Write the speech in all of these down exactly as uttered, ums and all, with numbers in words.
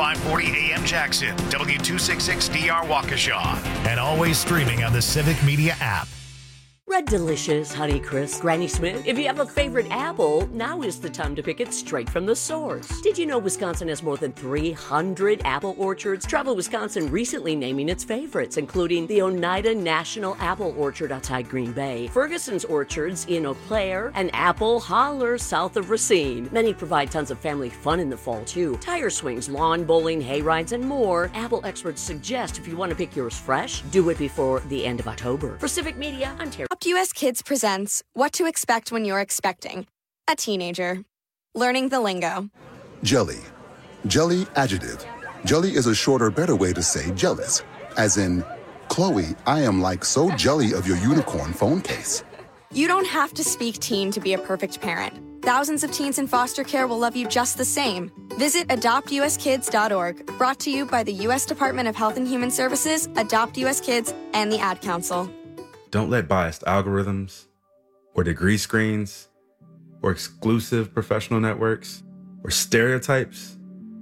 five forty A M Jackson, W two sixty-six D R Waukesha, and always streaming on the Civic Media app. Red Delicious, Honey Crisp, Granny Smith. If you have a favorite apple, now is the time to pick it straight from the source. Did you know Wisconsin has more than three hundred apple orchards? Travel Wisconsin recently naming its favorites, including the Oneida National Apple Orchard outside Green Bay, Ferguson's Orchards in Eau Claire, and Apple Holler south of Racine. Many provide tons of family fun in the fall, too. Tire swings, lawn bowling, hay rides, and more. Apple experts suggest if you want to pick yours fresh, do it before the end of October. For Civic Media, I'm Terry. U S Kids presents What to Expect When You're Expecting a Teenager. Learning the lingo. Jelly. Jelly adjective. Jelly is a shorter, better way to say jealous. As in, Chloe, I am like so jelly of your unicorn phone case. You don't have to speak teen to be a perfect parent. Thousands of teens in foster care will love you just the same. Visit adopt u s kids dot org, brought to you by the U S Department of Health and Human Services, Adopt U S Kids, and the Ad Council. Don't let biased algorithms or degree screens or exclusive professional networks or stereotypes,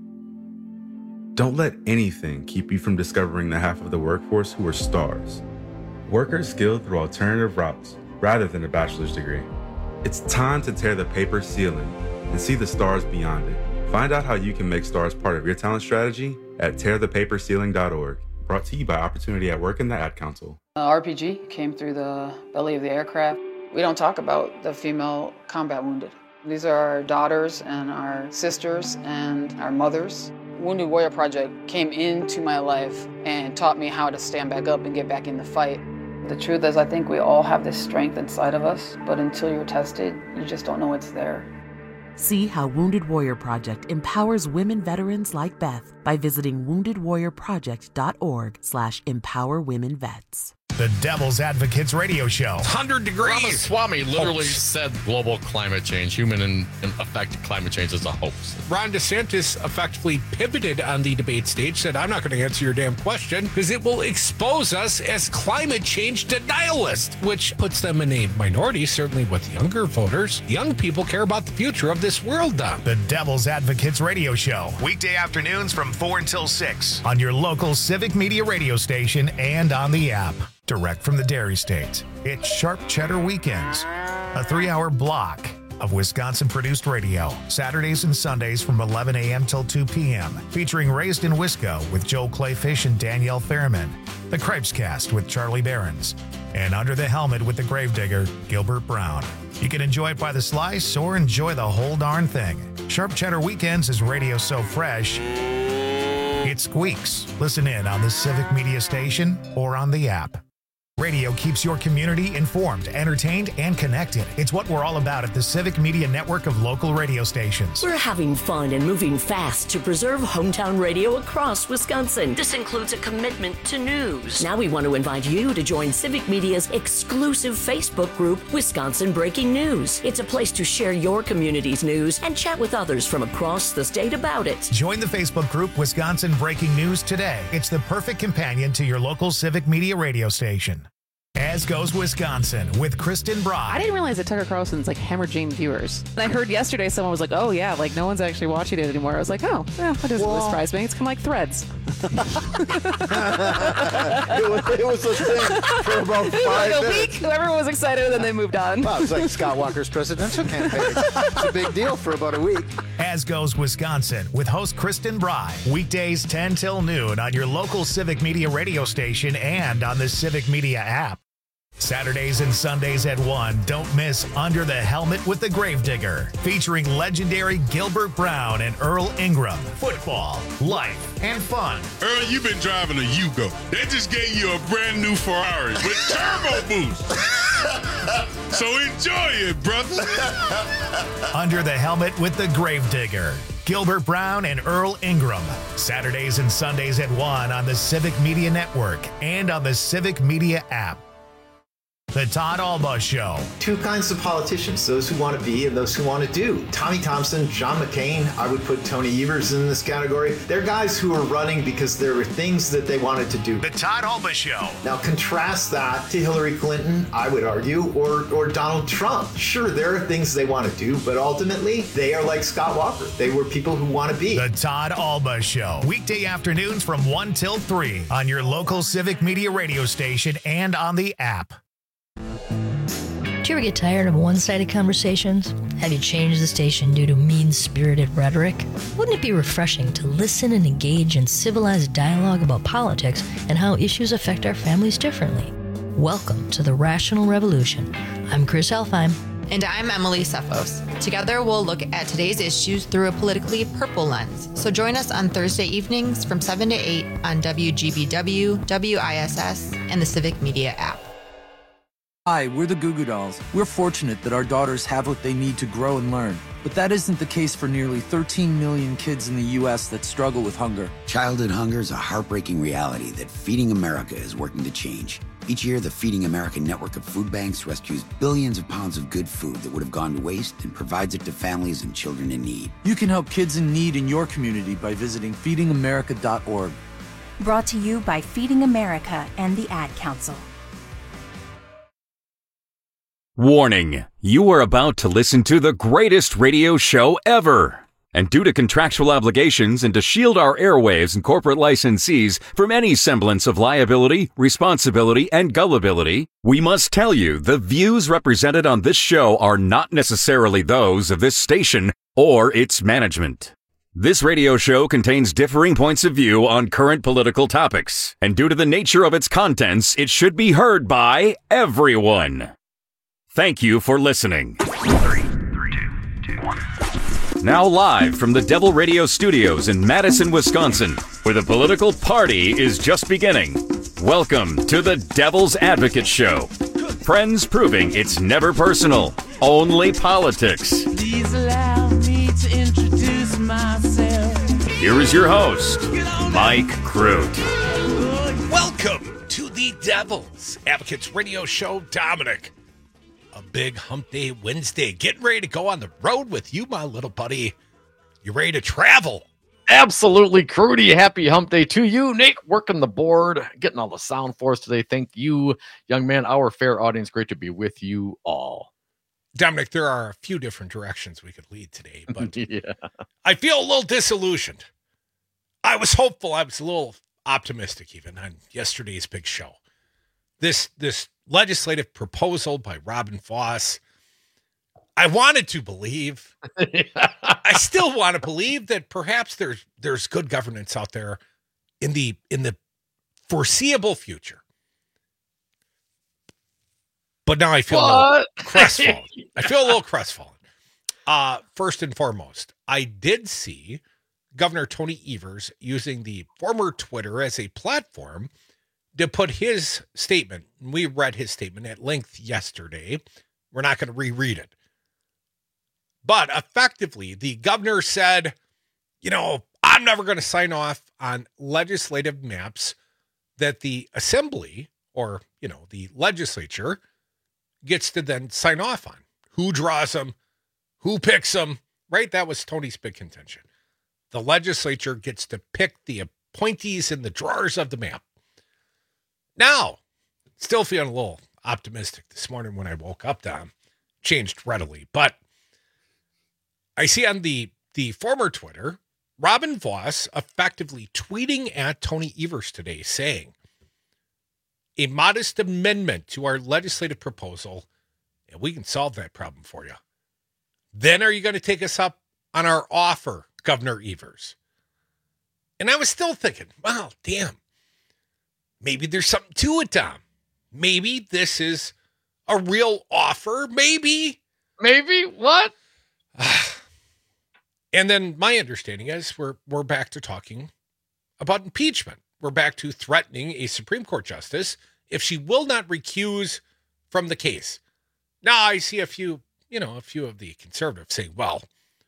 don't let anything keep you from discovering the half of the workforce who are stars. Workers skilled through alternative routes rather than a bachelor's degree. It's time to tear the paper ceiling and see the stars beyond it. Find out how you can make stars part of your talent strategy at tear the paper ceiling dot org. Brought to you by Opportunity at Work and the Ad Council. Uh, R P G came through the belly of the aircraft. We don't talk about the female combat wounded. These are our daughters and our sisters and our mothers. Wounded Warrior Project came into my life and taught me how to stand back up and get back in the fight. The truth is, I think we all have this strength inside of us, but until you're tested, you just don't know it's there. See how Wounded Warrior Project empowers women veterans like Beth by visiting wounded warrior project dot org slash empower women vets. The Devil's Advocates Radio Show. one hundred degrees. Ramaswamy literally Hoax. said global climate change, human and affected climate change is a hoax. Ron DeSantis effectively pivoted on the debate stage, said, I'm not going to answer your damn question because it will expose us as climate change denialists, which puts them in a minority, certainly with younger voters. Young people care about the future of this world, Don. The Devil's Advocates Radio Show. Weekday afternoons from four until six on your local Civic Media radio station and on the app. Direct from the Dairy State, it's Sharp Cheddar Weekends, a three-hour block of Wisconsin-produced radio, Saturdays and Sundays from eleven a.m. till two p.m., featuring Raised in Wisco with Joel Clayfish and Danielle Fairman, The Cripes Cast with Charlie Behrens, and Under the Helmet with the Gravedigger, Gilbert Brown. You can enjoy it by the slice or enjoy the whole darn thing. Sharp Cheddar Weekends is radio so fresh, it squeaks. Listen in on the Civic Media station or on the app. Radio keeps your community informed, entertained, and connected. It's what we're all about at the Civic Media network of local radio stations. We're having fun and moving fast to preserve hometown radio across Wisconsin. This includes a commitment to news. Now we want to invite you to join Civic Media's exclusive Facebook group, Wisconsin Breaking News. It's a place to share your community's news and chat with others from across the state about it. Join the Facebook group Wisconsin Breaking News today. It's the perfect companion to your local Civic Media radio station. As Goes Wisconsin with Kristen Brock. I didn't realize that Tucker Carlson's like hemorrhaging viewers. And I heard yesterday someone was like, oh yeah, like no one's actually watching it anymore. I was like, oh, yeah, that doesn't really surprise me. It's kind of like Threads. it, was, it was a thing for about five like a minutes. week, everyone was excited and then they moved on. Well, it was like Scott Walker's presidential campaign. It's a big deal for about a week. As Goes Wisconsin with host Kristen Bry. Weekdays ten till noon on your local Civic Media radio station and on the Civic Media app. Saturdays and Sundays at one, don't miss Under the Helmet with the Gravedigger, featuring legendary Gilbert Brown and Earl Ingram. Football, life, and fun. Earl, you've been driving a Yugo. They just gave you a brand new Ferrari with turbo boost. So enjoy it, brother. Under the Helmet with the Gravedigger, Gilbert Brown and Earl Ingram. Saturdays and Sundays at one on the Civic Media Network and on the Civic Media app. The Todd Alba Show. Two kinds of politicians, those who want to be and those who want to do. Tommy Thompson, John McCain, I would put Tony Evers in this category. They're guys who are running because there were things that they wanted to do. The Todd Alba Show. Now contrast that to Hillary Clinton, I would argue, or, or Donald Trump. Sure, there are things they want to do, but ultimately, they are like Scott Walker. They were people who want to be. The Todd Alba Show. Weekday afternoons from one till three on your local Civic Media radio station and on the app. Do you ever get tired of one-sided conversations? Have you changed the station due to mean-spirited rhetoric? Wouldn't it be refreshing to listen and engage in civilized dialogue about politics and how issues affect our families differently? Welcome to the Rational Revolution. I'm Chris Elfheim. And I'm Emily Cephos. Together, we'll look at today's issues through a politically purple lens. So join us on Thursday evenings from seven to eight on W G B W, W I S S, and the Civic Media app. Hi, we're the Goo Goo Dolls. We're fortunate that our daughters have what they need to grow and learn. But that isn't the case for nearly thirteen million kids in the U S that struggle with hunger. Childhood hunger is a heartbreaking reality that Feeding America is working to change. Each year, the Feeding America network of food banks rescues billions of pounds of good food that would have gone to waste and provides it to families and children in need. You can help kids in need in your community by visiting feeding america dot org. Brought to you by Feeding America and the Ad Council. Warning, you are about to listen to the greatest radio show ever. And due to contractual obligations and to shield our airwaves and corporate licensees from any semblance of liability, responsibility, and gullibility, we must tell you the views represented on this show are not necessarily those of this station or its management. This radio show contains differing points of view on current political topics, and due to the nature of its contents, it should be heard by everyone. Thank you for listening. Three, three, two, two, one. Now live from the Devil Radio Studios in Madison, Wisconsin, where the political party is just beginning. Welcome to the Devil's Advocate Show. Friends proving it's never personal, only politics. Please allow me to introduce myself. Here is your host, Mike Crute. Welcome to the Devil's Advocates Radio Show, Dominic. A big hump day Wednesday. Getting ready to go on the road with you, my little buddy. You ready to travel? Absolutely, Crudy. Happy hump day to you. Nate, working the board, getting all the sound for us today. Thank you, young man, our fair audience. Great to be with you all. Dominic, there are a few different directions we could lead today, but yeah. I feel a little disillusioned. I was hopeful. I was a little optimistic even on yesterday's big show. This, this, legislative proposal by Robin Vos. I wanted to believe, I still want to believe that perhaps there's there's good governance out there in the in the foreseeable future. But now I feel what? a little crestfallen. I feel a little crestfallen. Uh, first and foremost, I did see Governor Tony Evers using the former Twitter as a platform to put his statement. We read his statement at length yesterday. We're not going to reread it. But effectively, the governor said, you know, I'm never going to sign off on legislative maps that the assembly or, you know, the legislature gets to then sign off on. Who draws them? Who picks them? Right? That was Tony's big contention. The legislature gets to pick the appointees in the drawers of the map. Now, still feeling a little optimistic this morning when I woke up, Dom. Changed readily. But I see on the, the former Twitter, Robin Vos effectively tweeting at Tony Evers today saying, a modest amendment to our legislative proposal, and we can solve that problem for you. Then are you going to take us up on our offer, Governor Evers? And I was still thinking, well, damn. Maybe there's something to it, Tom. Maybe this is a real offer. Maybe. Maybe? What? And then my understanding is we're we're back to talking about impeachment. We're back to threatening a Supreme Court justice if she will not recuse from the case. Now I see a few, you know, a few of the conservatives saying, well,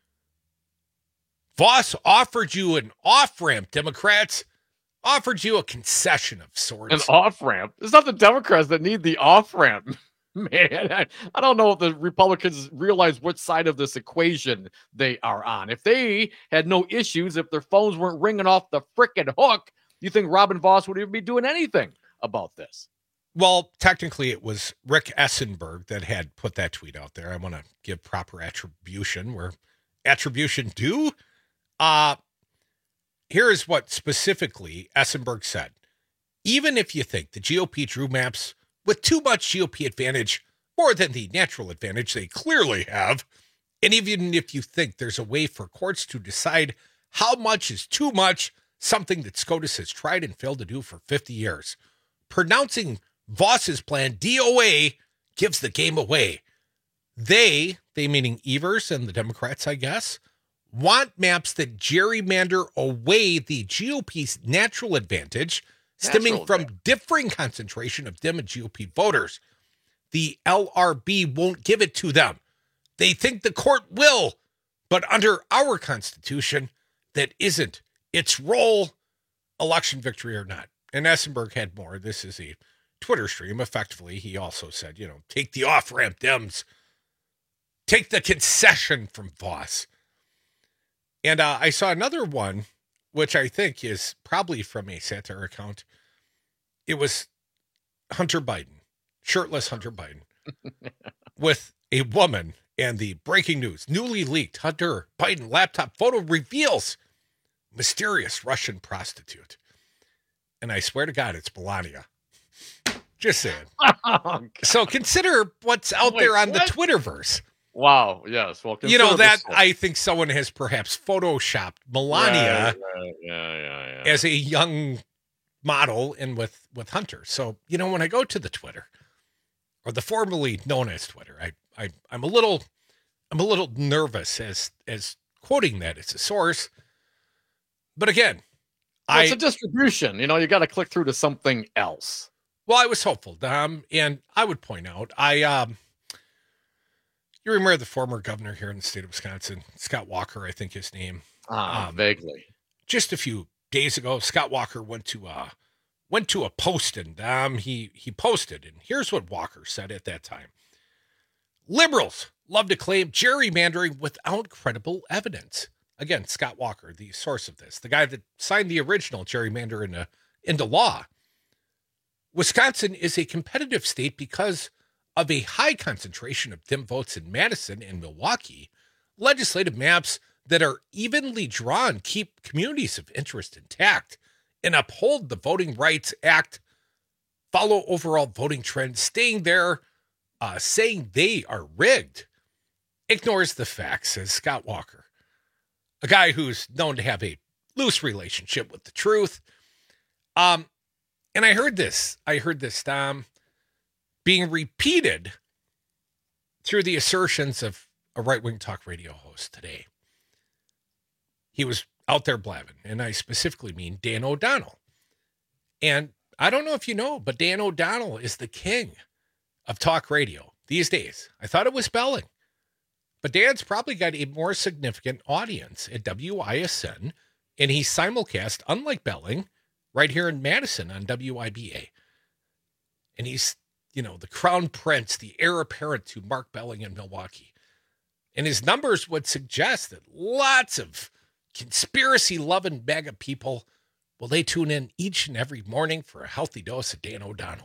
Vos offered you an off-ramp, Democrats. Offered you a concession of sorts. An off-ramp? It's not the Democrats that need the off-ramp. Man, I, I don't know if the Republicans realize which side of this equation they are on. If they had no issues, if their phones weren't ringing off the frickin' hook, you think Robin Voss would even be doing anything about this? Well, technically, it was Rick Essenberg that had put that tweet out there. I want to give proper attribution where attribution due. Uh, here is what specifically Essenberg said. Even if you think the G O P drew maps with too much G O P advantage, more than the natural advantage they clearly have, and even if you think there's a way for courts to decide how much is too much, something that SCOTUS has tried and failed to do for fifty years, pronouncing Voss's plan D O A gives the game away. They, they meaning Evers and the Democrats, I guess, want maps that gerrymander away the G O P's natural advantage, stemming natural from advantage. differing concentration of Dem and G O P voters. The L R B won't give it to them. They think the court will, but under our Constitution, that isn't its role, election victory or not. And Essenberg had more. This is a Twitter stream. Effectively, he also said, you know, take the off-ramp Dems. Take the concession from Voss. And uh, I saw another one, which I think is probably from a satire account. It was Hunter Biden, shirtless Hunter Biden, with a woman, and the breaking news, newly leaked Hunter Biden laptop photo reveals mysterious Russian prostitute. And I swear to God, it's Melania. Just saying. Oh, so consider what's out Wait, there on what? the Twitterverse. Wow. Yes. Well, you know that I think someone has perhaps photoshopped Melania yeah, yeah, yeah, yeah, yeah. as a young model and with, with Hunter. So, you know, when I go to the Twitter, or the formerly known as Twitter, I, I I'm a little I'm a little nervous as as quoting that as a source. But again, well, I, it's a distribution. You know, you got to click through to something else. Well, I was hopeful, um, and I would point out, I, um, you remember the former governor here in the state of Wisconsin, Scott Walker, I think his name. Ah, um, vaguely. Just a few days ago, Scott Walker went to uh went to a post, and um, he he posted, and here's what Walker said at that time: liberals love to claim gerrymandering without credible evidence. Again, Scott Walker, the source of this, the guy that signed the original gerrymander into into law. Wisconsin is a competitive state because of a high concentration of Dem votes in Madison and Milwaukee. Legislative maps that are evenly drawn keep communities of interest intact and uphold the Voting Rights Act, follow overall voting trends. Staying there, uh, saying they are rigged, ignores the facts, says Scott Walker, a guy who's known to have a loose relationship with the truth. Um, And I heard this, I heard this um, being repeated through the assertions of a right-wing talk radio host today. He was out there blabbing, and I specifically mean Dan O'Donnell. And I don't know if you know, but Dan O'Donnell is the king of talk radio these days. I thought it was Belling, but Dan's probably got a more significant audience at W I S N, and he simulcast, unlike Belling, right here in Madison on W I B A. And he's, you know, the crown prince, the heir apparent to Mark Belling in Milwaukee. And his numbers would suggest that lots of conspiracy-loving MAGA people, well, they tune in each and every morning for a healthy dose of Dan O'Donnell.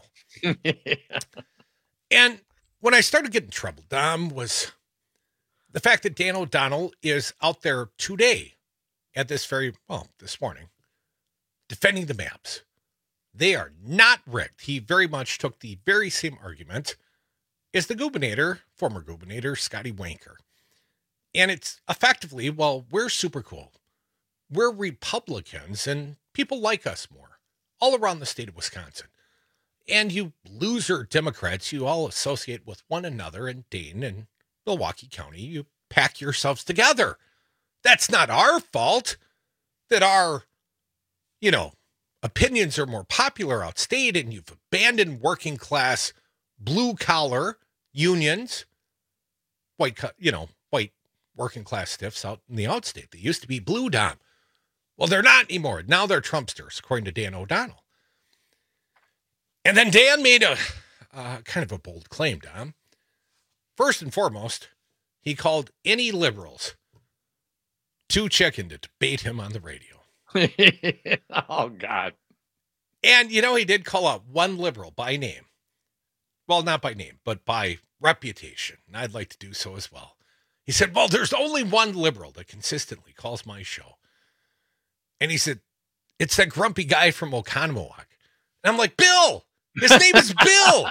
And when I started getting troubled, Dom, was the fact that Dan O'Donnell is out there today at this very, well, this morning, defending the maps. They are not rigged. He very much took the very same argument as the gubernator, former gubernator, Scotty Wanker. And it's effectively, well, we're super cool. We're Republicans, and people like us more all around the state of Wisconsin. And you loser Democrats, you all associate with one another in Dayton and Milwaukee County. You pack yourselves together. That's not our fault that our you know, opinions are more popular outstate, and you've abandoned working class, blue collar unions, white, you know, white working class stiffs out in the outstate. They used to be blue, Dom. Well, they're not anymore. Now they're Trumpsters, according to Dan O'Donnell. And then Dan made a, uh, kind of a bold claim, Dom. First and foremost, he called any liberals to check in to debate him on the radio. Oh, God. And, you know, he did call out one liberal by name. Well, not by name, but by reputation. And I'd like to do so as well. He said, well, there's only one liberal that consistently calls my show. And he said, it's that grumpy guy from Oconomowoc. And I'm like, Bill, his name is Bill.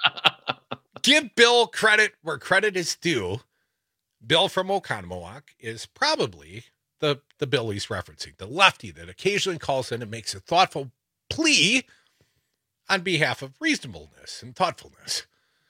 Give Bill credit where credit is due. Bill from Oconomowoc is probably the, the Bill he's referencing, the lefty that occasionally calls in and makes a thoughtful plea on behalf of reasonableness and thoughtfulness.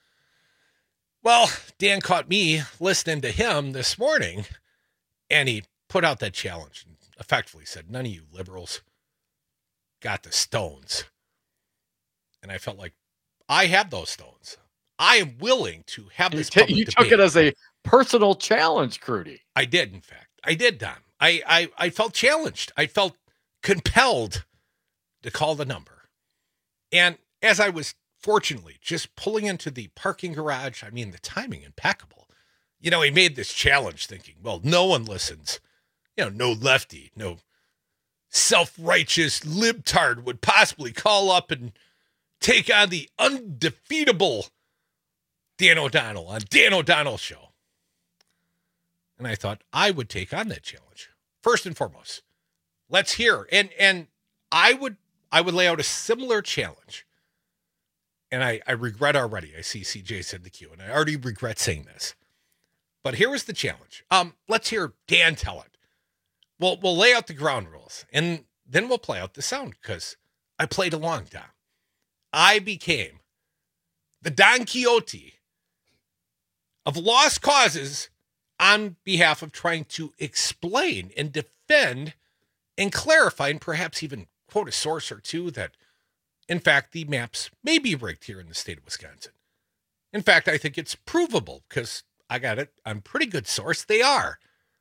Well, Dan caught me listening to him this morning, and he put out that challenge and effectively said, none of you liberals got the stones. And I felt like I have those stones. I am willing to have this You, public t- you debate. took it as a personal challenge, Crudy. I did, in fact. I did, Don. I, I, I felt challenged. I felt compelled to call the number. And as I was fortunately just pulling into the parking garage, I mean, the timing impeccable. You know, he made this challenge thinking, well, no one listens. You know, no lefty, no self-righteous libtard would possibly call up and take on the undefeatable Dan O'Donnell on Dan O'Donnell Show. And I thought I would take on that challenge. First and foremost, let's hear. And and I would I would lay out a similar challenge. And I, I regret already. I see C J said the queue, and I already regret saying this. But here is the challenge. Um, let's hear Dan tell it. We'll we'll lay out the ground rules, and then we'll play out the sound because I played along, Don. I became the Don Quixote of lost causes on behalf of trying to explain and defend and clarify and perhaps even quote a source or two that, in fact, the maps may be rigged here in the state of Wisconsin. In fact, I think it's provable because I got it on pretty good source. They are.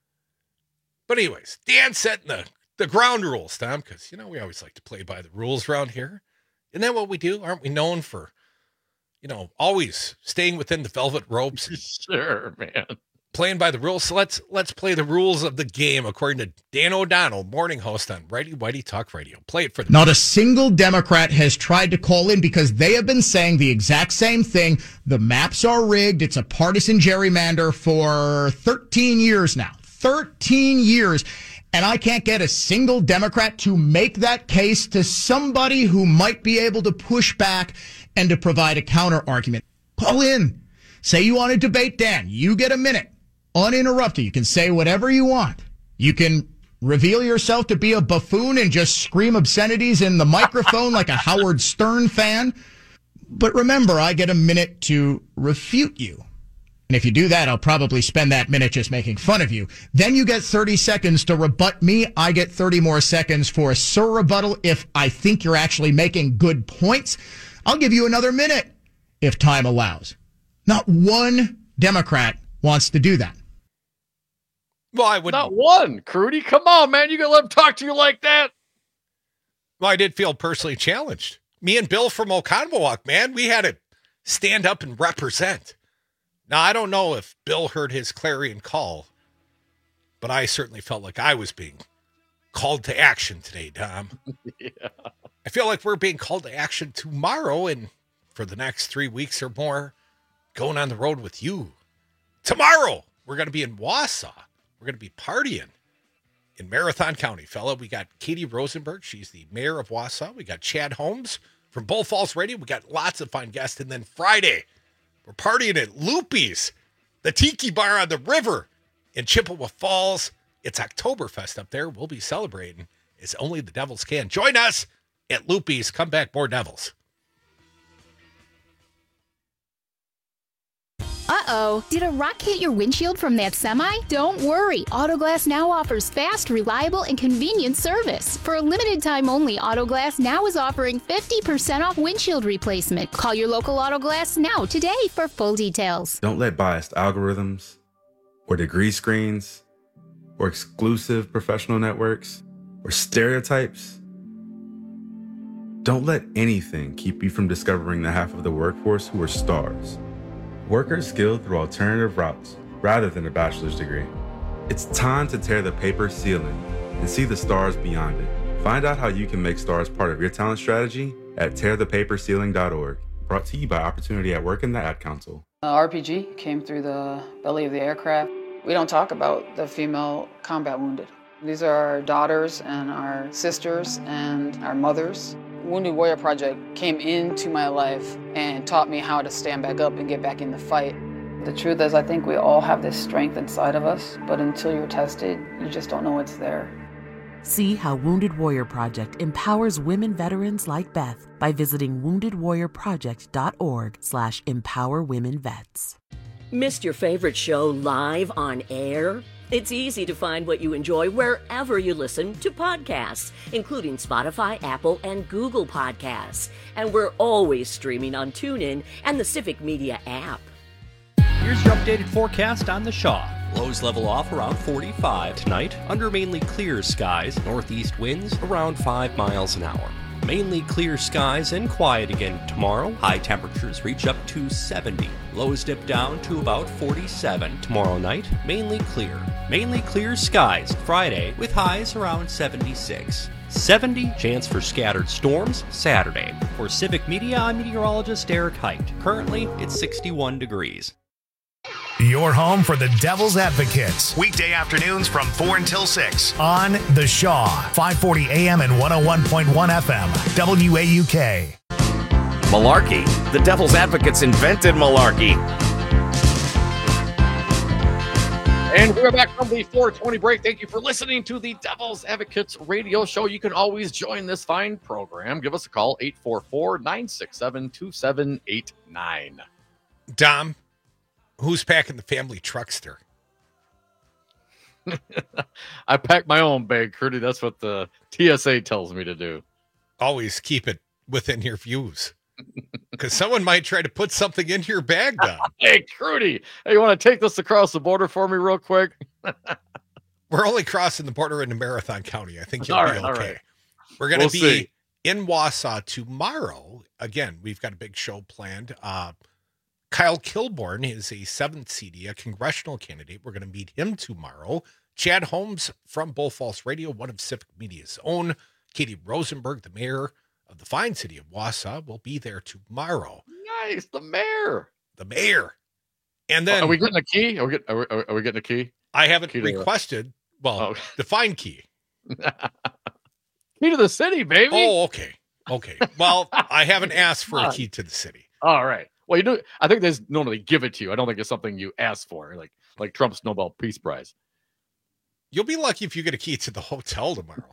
But anyways, Dan setting the, the ground rules, Tom, because, you know, we always like to play by the rules around here. Isn't that what we do? Aren't we known for, you know, always staying within the velvet ropes? Sure, man. Playing by the rules. So let's let's play the rules of the game according to Dan O'Donnell, morning host on Righty Whitey Talk Radio. Play it for them. Not a single Democrat has tried to call in because they have been saying the exact same thing. The maps are rigged. It's a partisan gerrymander for thirteen years now. thirteen years. And I can't get a single Democrat to make that case to somebody who might be able to push back and to provide a counter argument. Call in. Say you want to debate Dan. You get a minute. Uninterrupted. You can say whatever you want. You can reveal yourself to be a buffoon and just scream obscenities in the microphone like a Howard Stern fan. But remember, I get a minute to refute you. And if you do that, I'll probably spend that minute just making fun of you. Then you get thirty seconds to rebut me. I get thirty more seconds for a sur rebuttal if I think you're actually making good points. I'll give you another minute if time allows. Not one Democrat wants to do that. Well, I would not one. Crudy, come on, man. You gonna let him talk to you like that? Well, I did feel personally challenged. Me and Bill from Oconomowoc, man, we had to stand up and represent. Now, I don't know if Bill heard his clarion call, but I certainly felt like I was being called to action today, Tom. Yeah. I feel like we're being called to action tomorrow and for the next three weeks or more, going on the road with you. Tomorrow, we're going to be in Wausau. We're going to be partying in Marathon County, fella. We got Katie Rosenberg. She's the mayor of Wausau. We got Chad Holmes from Bull Falls Radio. We got lots of fine guests. And then Friday, we're partying at Loopy's, the tiki bar on the river in Chippewa Falls. It's Oktoberfest up there. We'll be celebrating as only the Devils can. Join us at Loopy's. Come back, more Devils. Uh-oh, did a rock hit your windshield from that semi? Don't worry, Autoglass Now offers fast, reliable, and convenient service. For a limited time only, Autoglass Now is offering fifty percent off windshield replacement. Call your local Autoglass Now today for full details. Don't let biased algorithms or degree screens or exclusive professional networks or stereotypes. Don't let anything keep you from discovering the half of the workforce who are stars. Workers skilled through alternative routes rather than a bachelor's degree. It's time to tear the paper ceiling and see the stars beyond it. Find out how you can make stars part of your talent strategy at tear the paper ceiling dot org. Brought to you by Opportunity at Work and the Ad Council. Uh, R P G came through the belly of the aircraft. We don't talk about the female combat wounded. These are our daughters and our sisters and our mothers. Wounded Warrior Project came into my life and taught me how to stand back up and get back in the fight. The truth is, I think we all have this strength inside of us, but until you're tested, you just don't know it's there. See how Wounded Warrior Project empowers women veterans like Beth by visiting wounded warrior project dot org slash empower women vets. Missed your favorite show live on air? It's easy to find what you enjoy wherever you listen to podcasts, including Spotify, Apple, and Google Podcasts. And we're always streaming on TuneIn and the Civic Media app. Here's your updated forecast on the Shaw. Lows level off around forty-five tonight, under mainly clear skies, northeast winds around five miles an hour. Mainly clear skies and quiet again tomorrow. High temperatures reach up to seventy. Lows dip down to about forty-seven tomorrow night. Mainly clear. Mainly clear skies Friday with highs around seventy-six. seventy chance for scattered storms Saturday. For Civic Media, I'm meteorologist Eric Height. Currently, it's sixty-one degrees. Your home for the Devil's Advocates. Weekday afternoons from four until six on The Shaw, five forty A M and one oh one point one F M, W A U K. Malarkey. The Devil's Advocates invented malarkey. And we're back from the four twenty break. Thank you for listening to the Devil's Advocates radio show. You can always join this fine program. Give us a call, eight four four, nine six seven, two seven eight nine. Dom, who's packing the family truckster? I pack my own bag, Curdy. That's what the T S A tells me to do. Always keep it within your views. Because someone might try to put something into your bag, Dom. Hey, Curdy, hey, you want to take this across the border for me real quick? We're only crossing the border into Marathon County. I think you'll all be right, okay. All right. We're going to We'll be see. in Wausau tomorrow. Again, we've got a big show planned. Uh, Kyle Kilborn is a seventh C D, a congressional candidate. We're going to meet him tomorrow. Chad Holmes from Bull Falls Radio, one of Civic Media's own. Katie Rosenberg, the mayor of the fine city of Wausau, will be there tomorrow. Nice, the mayor. The mayor. And then... Are we getting a key? Are we, get, are we, are we getting a key? I haven't Key to the- requested, well, Oh. the fine key. Key to the city, baby. Oh, okay. Okay. Well, I haven't asked for a key to the city. All right. Well, you do. I think they normally give it to you. I don't think it's something you ask for, like like Trump's Nobel Peace Prize. You'll be lucky if you get a key to the hotel tomorrow.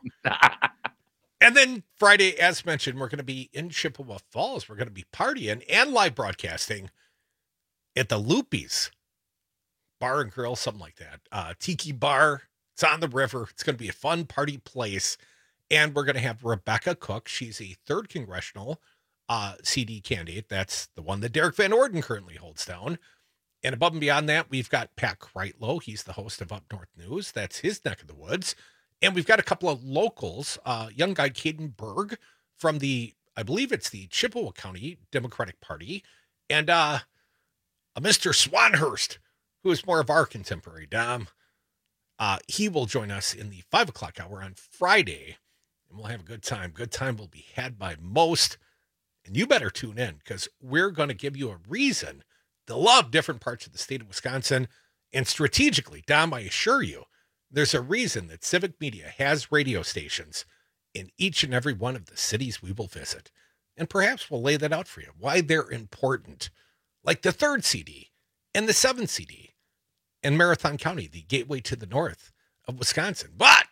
And then Friday, as mentioned, we're going to be in Chippewa Falls. We're going to be partying and live broadcasting at the Loopies Bar and Grill, something like that. Uh, Tiki Bar. It's on the river. It's going to be a fun party place. And we're going to have Rebecca Cook. She's a third congressional uh, C D candidate. That's the one that Derek Van Orden currently holds down. And above and beyond that, we've got Pat Kreitlow. He's the host of Up North News. That's his neck of the woods. And we've got a couple of locals, uh, young guy Caden Berg from the, I believe it's the Chippewa County Democratic Party, and uh, a Mister Swanhurst, who is more of our contemporary, Dom. Uh, he will join us in the five o'clock hour on Friday, and we'll have a good time. Good time will be had by most, and you better tune in because we're going to give you a reason to love different parts of the state of Wisconsin. And strategically, Dom, I assure you, there's a reason that Civic Media has radio stations in each and every one of the cities we will visit. And perhaps we'll lay that out for you, why they're important. Like the third C D and the seventh C D in Marathon County, the gateway to the north of Wisconsin. But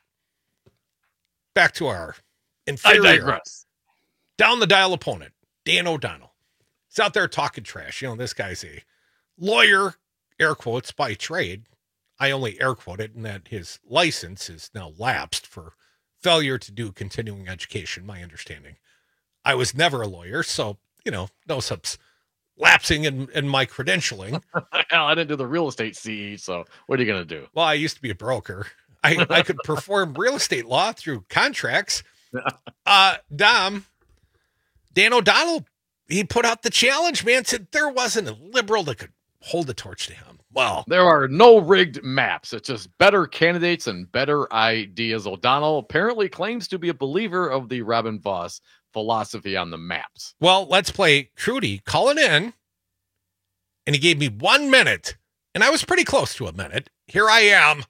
back to our inferior, I digress. down the dial opponent, Dan O'Donnell. He's out there talking trash. You know, this guy's a lawyer, air quotes, by trade. I only air quote it, and that his license is now lapsed for failure to do continuing education, my understanding. I was never a lawyer, so, you know, no subs lapsing in, in my credentialing. Hell, I didn't do the real estate C E, so what are you going to do? Well, I used to be a broker. I, I could perform real estate law through contracts. Uh, Dom, Dan O'Donnell, he put out the challenge, man, said there wasn't a liberal that could hold the torch to him. Well, there are no rigged maps. It's just better candidates and better ideas. O'Donnell apparently claims to be a believer of the Robin Vos philosophy on the maps. Well, let's play Trudy calling in, and he gave me one minute, and I was pretty close to a minute. Here I am.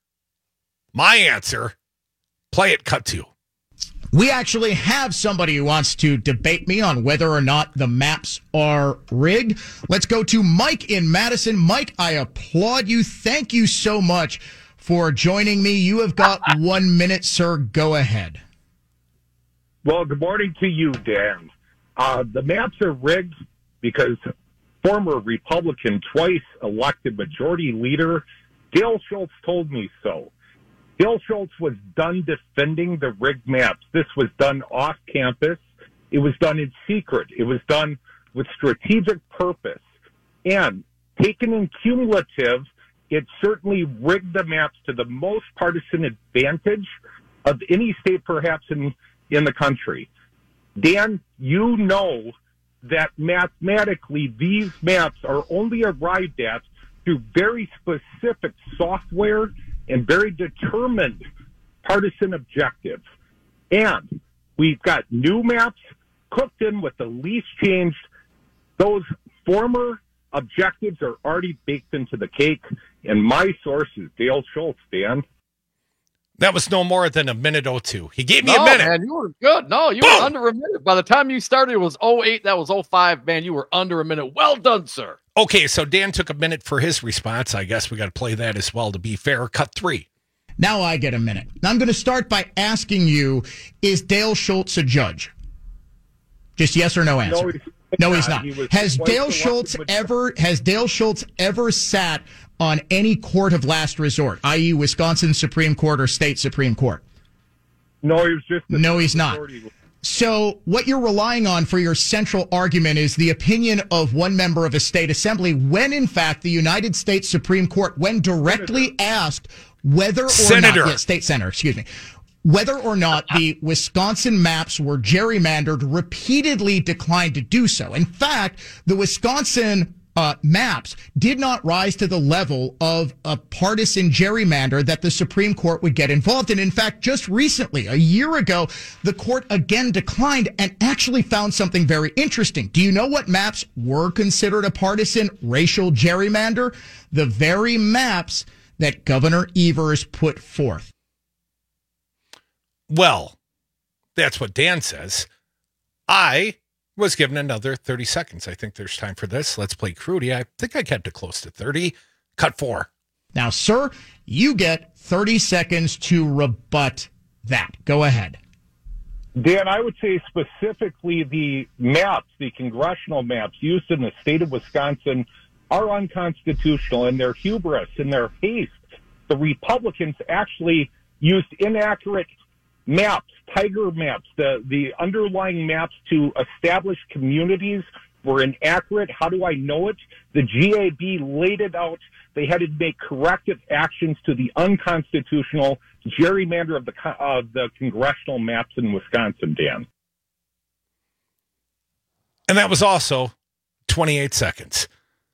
My answer. Play it, cut to. We actually have somebody who wants to debate me on whether or not the maps are rigged. Let's go to Mike in Madison. Mike, I applaud you. Thank you so much for joining me. You have got one minute, sir. Go ahead. Well, good morning to you, Dan. Uh, the maps are rigged because former Republican, twice elected majority leader Dale Schultz told me so. Dale Schultz was done defending the rigged maps. This was done off campus. It was done in secret. It was done with strategic purpose. And taken in cumulative, it certainly rigged the maps to the most partisan advantage of any state perhaps in, in the country. Dan, you know that mathematically these maps are only arrived at through very specific software and very determined partisan objectives. And we've got new maps cooked in with the least changed. Those former objectives are already baked into the cake. And my source is Dale Schultz, Dan. That was no more than a minute oh two. He gave me no, a minute. Man, you were good. No, you Boom! were under a minute. By the time you started, it was oh eight. That was oh five. Man, you were under a minute. Well done, sir. Okay, so Dan took a minute for his response. I guess we got to play that as well to be fair. Cut three. Now I get a minute. I'm going to start by asking you, is Dale Schultz a judge? Just yes or no answer. No, he's, no, he's not. He has Dale Schultz ever has Dale Schultz ever sat on any court of last resort, that is. Wisconsin Supreme Court or state Supreme Court? No, he was just No, he's not. So what you're relying on for your central argument is the opinion of one member of a state assembly when, in fact, the United States Supreme Court, when directly Senator. asked whether or Senator. not, yeah, state senator, excuse me, whether or not the Wisconsin maps were gerrymandered, repeatedly declined to do so. In fact, the Wisconsin Uh, maps did not rise to the level of a partisan gerrymander that the Supreme Court would get involved in. In fact, just recently, a year ago, the court again declined and actually found something very interesting. Do you know what maps were considered a partisan racial gerrymander? The very maps that Governor Evers put forth. Well, that's what Dan says. I was given another thirty seconds. I think there's time for this. Let's play Crudy. I think I kept it close to thirty. Cut four. Now, sir, you get thirty seconds to rebut that. Go ahead. Dan, I would say specifically the maps, the congressional maps used in the state of Wisconsin are unconstitutional in their hubris, in their haste. The Republicans actually used inaccurate maps, tiger maps, the, the underlying maps to establish communities were inaccurate. How do I know it? The G A B laid it out. They had to make corrective actions to the unconstitutional gerrymander of the of the congressional maps in Wisconsin, Dan. And that was also twenty-eight seconds.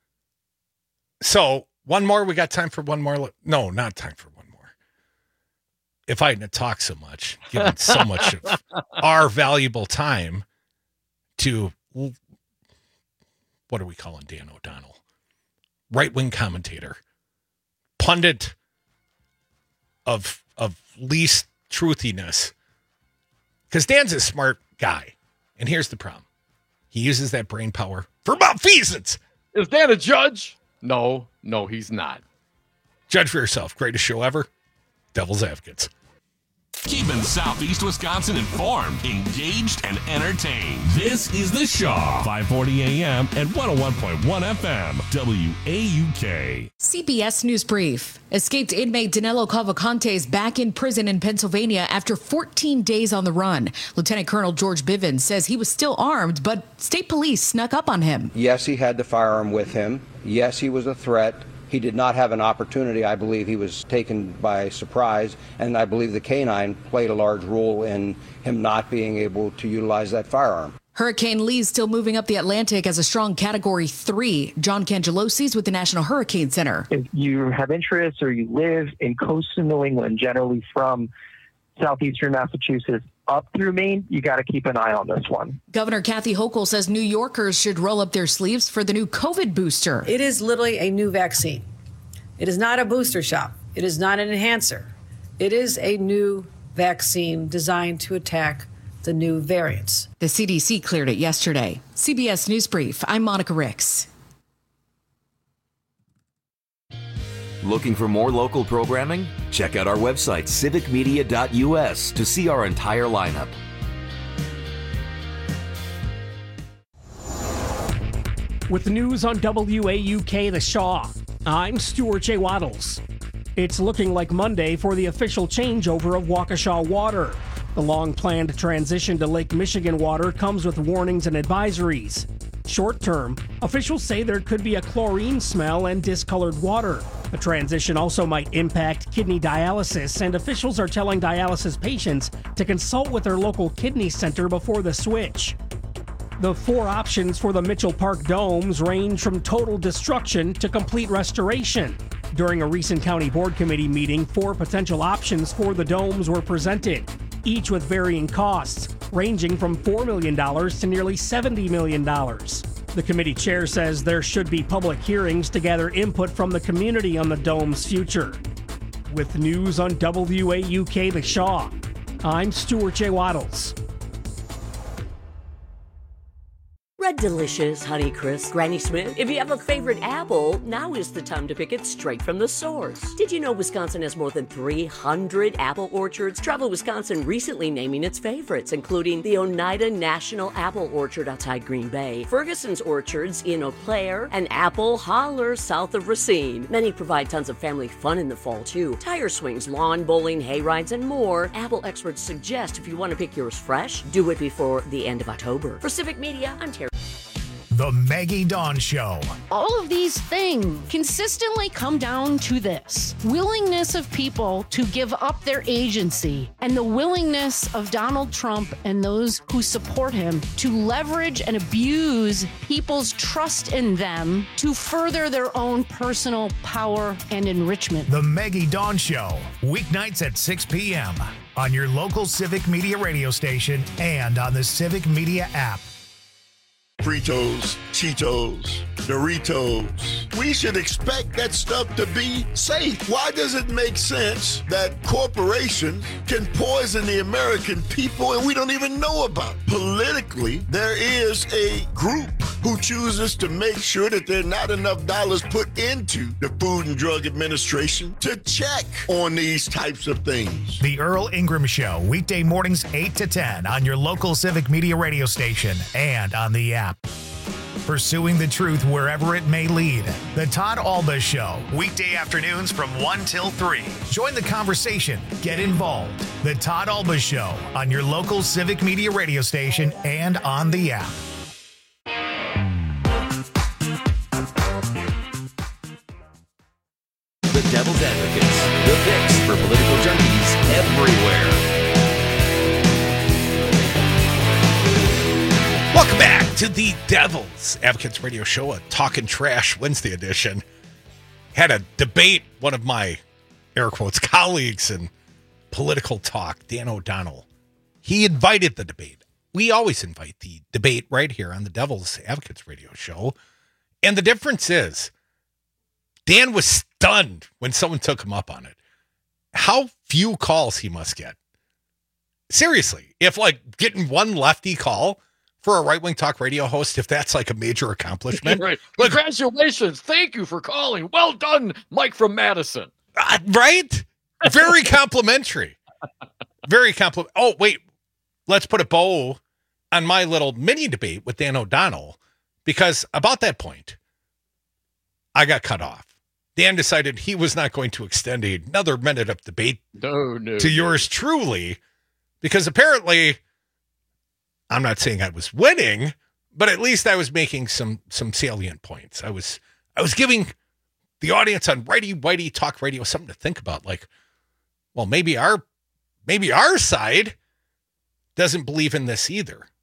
So one more. We got time for one more. No, not time for one. If I hadn't talked so much, given so much of our valuable time to, what are we calling Dan O'Donnell? Right-wing commentator, pundit of of least truthiness. Because Dan's a smart guy. And here's the problem. He uses that brain power for malfeasance. Is Dan a judge? No, no, he's not. Judge for yourself. Greatest show ever. Devil's Advocates. Keeping Southeast Wisconsin informed, engaged, and entertained. This is The Shaw, five forty a.m. and one oh one point one F M, W A U K. C B S News Brief. Escaped inmate Danilo Cavalcante is back in prison in Pennsylvania after fourteen days on the run. Lieutenant Colonel George Bivens says he was still armed, but state police snuck up on him. Yes, he had the firearm with him. Yes, he was a threat. He did not have an opportunity. I believe he was taken by surprise, and I believe the canine played a large role in him not being able to utilize that firearm. Hurricane Lee's still moving up the Atlantic as a strong Category three. John Cangelosi's with the National Hurricane Center. If you have interest or you live in coastal New England, generally from southeastern Massachusetts up through Maine, you got to keep an eye on this one. Governor Kathy Hochul says New Yorkers should roll up their sleeves for the new COVID booster. It is literally a new vaccine. It is not a booster shot. It is not an enhancer. It is a new vaccine designed to attack the new variants. The C D C cleared it yesterday. C B S News Brief, I'm Monica Ricks. Looking for more local programming? Check out our website, civic media dot U S, to see our entire lineup. With the news on W A U K The Shaw, I'm Stuart J. Waddles. It's looking like Monday for the official changeover of Waukesha Water. The long-planned transition to Lake Michigan water comes with warnings and advisories. Short-term, officials say there could be a chlorine smell and discolored water. The transition also might impact kidney dialysis, and officials are telling dialysis patients to consult with their local kidney center before the switch. The four options for the Mitchell Park domes range from total destruction to complete restoration. During a recent county board committee meeting, four potential options for the domes were presented, each with varying costs, ranging from four million dollars to nearly seventy million dollars. The committee chair says there should be public hearings to gather input from the community on the dome's future. With news on W A U K The Shaw, I'm Stuart J. Waddles. Red Delicious, Honeycrisp, Granny Smith. If you have a favorite apple, now is the time to pick it straight from the source. Did you know Wisconsin has more than three hundred apple orchards? Travel Wisconsin recently naming its favorites, including the Oneida National Apple Orchard outside Green Bay, Ferguson's Orchards in Eau Claire, and Apple Holler south of Racine. Many provide tons of family fun in the fall, too. Tire swings, lawn bowling, hay rides, and more. Apple experts suggest if you want to pick yours fresh, do it before the end of October. For Civic Media, I'm Terry. The Maggie Dawn Show. All of these things consistently come down to this: willingness of people to give up their agency, and the willingness of Donald Trump and those who support him to leverage and abuse people's trust in them to further their own personal power and enrichment. The Maggie Dawn Show, weeknights at six p.m. on your local Civic Media radio station and on the Civic Media app. Fritos, Cheetos, Doritos. We should expect that stuff to be safe. Why does it make sense that corporations can poison the American people and we don't even know about it? Politically, there is a group who chooses to make sure that there are not enough dollars put into the Food and Drug Administration to check on these types of things. The Earl Ingram Show, weekday mornings eight to ten on your local Civic Media radio station and on the app. Pursuing the truth wherever it may lead. The Todd Alba Show, weekday afternoons from one till three. Join the conversation. Get involved. The Todd Alba Show on your local Civic Media radio station and on the app. The Devil's Advocates, the picks for political junkies everywhere. Welcome back to the Devil's Advocates Radio Show, a Talkin' Trash Wednesday edition. Had a debate, one of my, air quotes, colleagues in political talk, Dan O'Donnell. He invited the debate. We always invite the debate right here on the Devil's Advocates Radio Show. And the difference is, Dan was stunned when someone took him up on it. How few calls he must get. Seriously, if like getting one lefty call for a right-wing talk radio host, if that's like a major accomplishment. Right. Congratulations. Thank you for calling. Well done, Mike from Madison. Uh, right? Very complimentary. Very compliment. Oh, wait. Let's put a bow on my little mini debate with Dan O'Donnell, because about that point, I got cut off. Dan decided he was not going to extend another minute of debate no, no, to yours no. truly, because apparently, I'm not saying I was winning, but at least I was making some some salient points. I was I was giving the audience on Righty Whitey Talk Radio something to think about. Like, well, maybe our maybe our side doesn't believe in this either.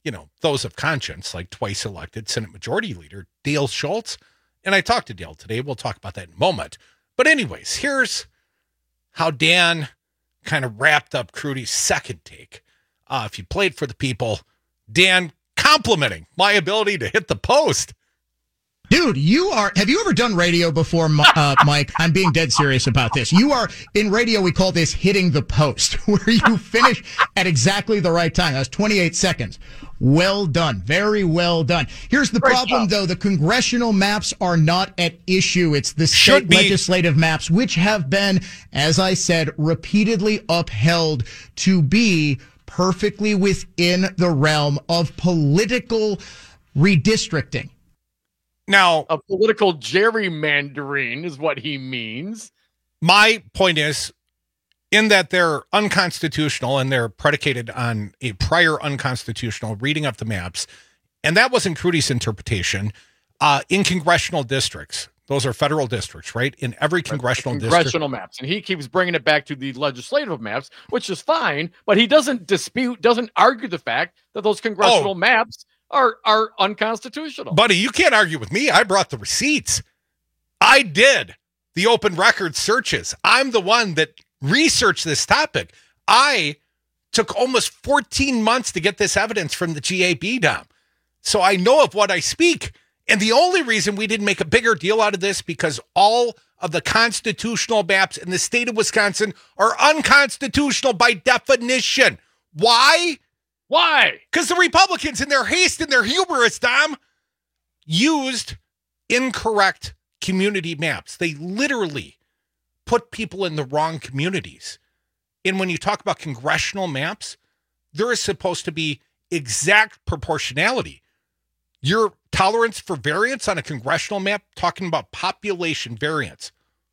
you know, those of conscience, like twice elected Senate Majority Leader Dale Schultz. And I talked to Dale today. We'll talk about that in a moment. But anyways, here's how Dan kind of wrapped up Crudy's second take. Uh, if you played for the people, Dan complimenting my ability to hit the post. Dude, you are, have you ever done radio before, uh, Mike? I'm being dead serious about this. You are, in radio, we call this hitting the post, where you finish at exactly the right time. That's twenty-eight seconds. Well done. Very well done. Here's the Great problem, job. though. The congressional maps are not at issue. It's the state legislative maps, which have been, as I said, repeatedly upheld to be perfectly within the realm of political redistricting. Now, a political gerrymandering is what he means. My point is, in that they're unconstitutional and they're predicated on a prior unconstitutional reading of the maps, and that wasn't Crudy's interpretation, uh, in congressional districts. Those are federal districts, right? In every congressional district. Congressional maps. And he keeps bringing it back to the legislative maps, which is fine, but he doesn't dispute, doesn't argue the fact that those congressional Oh. maps are are unconstitutional. Buddy, you can't argue with me. I brought the receipts. I did the open record searches. I'm the one that researched this topic. I took almost fourteen months to get this evidence from the G A B, Dom. So I know of what I speak. And the only reason we didn't make a bigger deal out of this, because all of the constitutional maps in the state of Wisconsin are unconstitutional by definition. Why? Why? Because the Republicans, in their haste and their hubris, Dom, used incorrect community maps. They literally put people in the wrong communities. And when you talk about congressional maps, there is supposed to be exact proportionality. Your tolerance for variance on a congressional map, talking about population variance,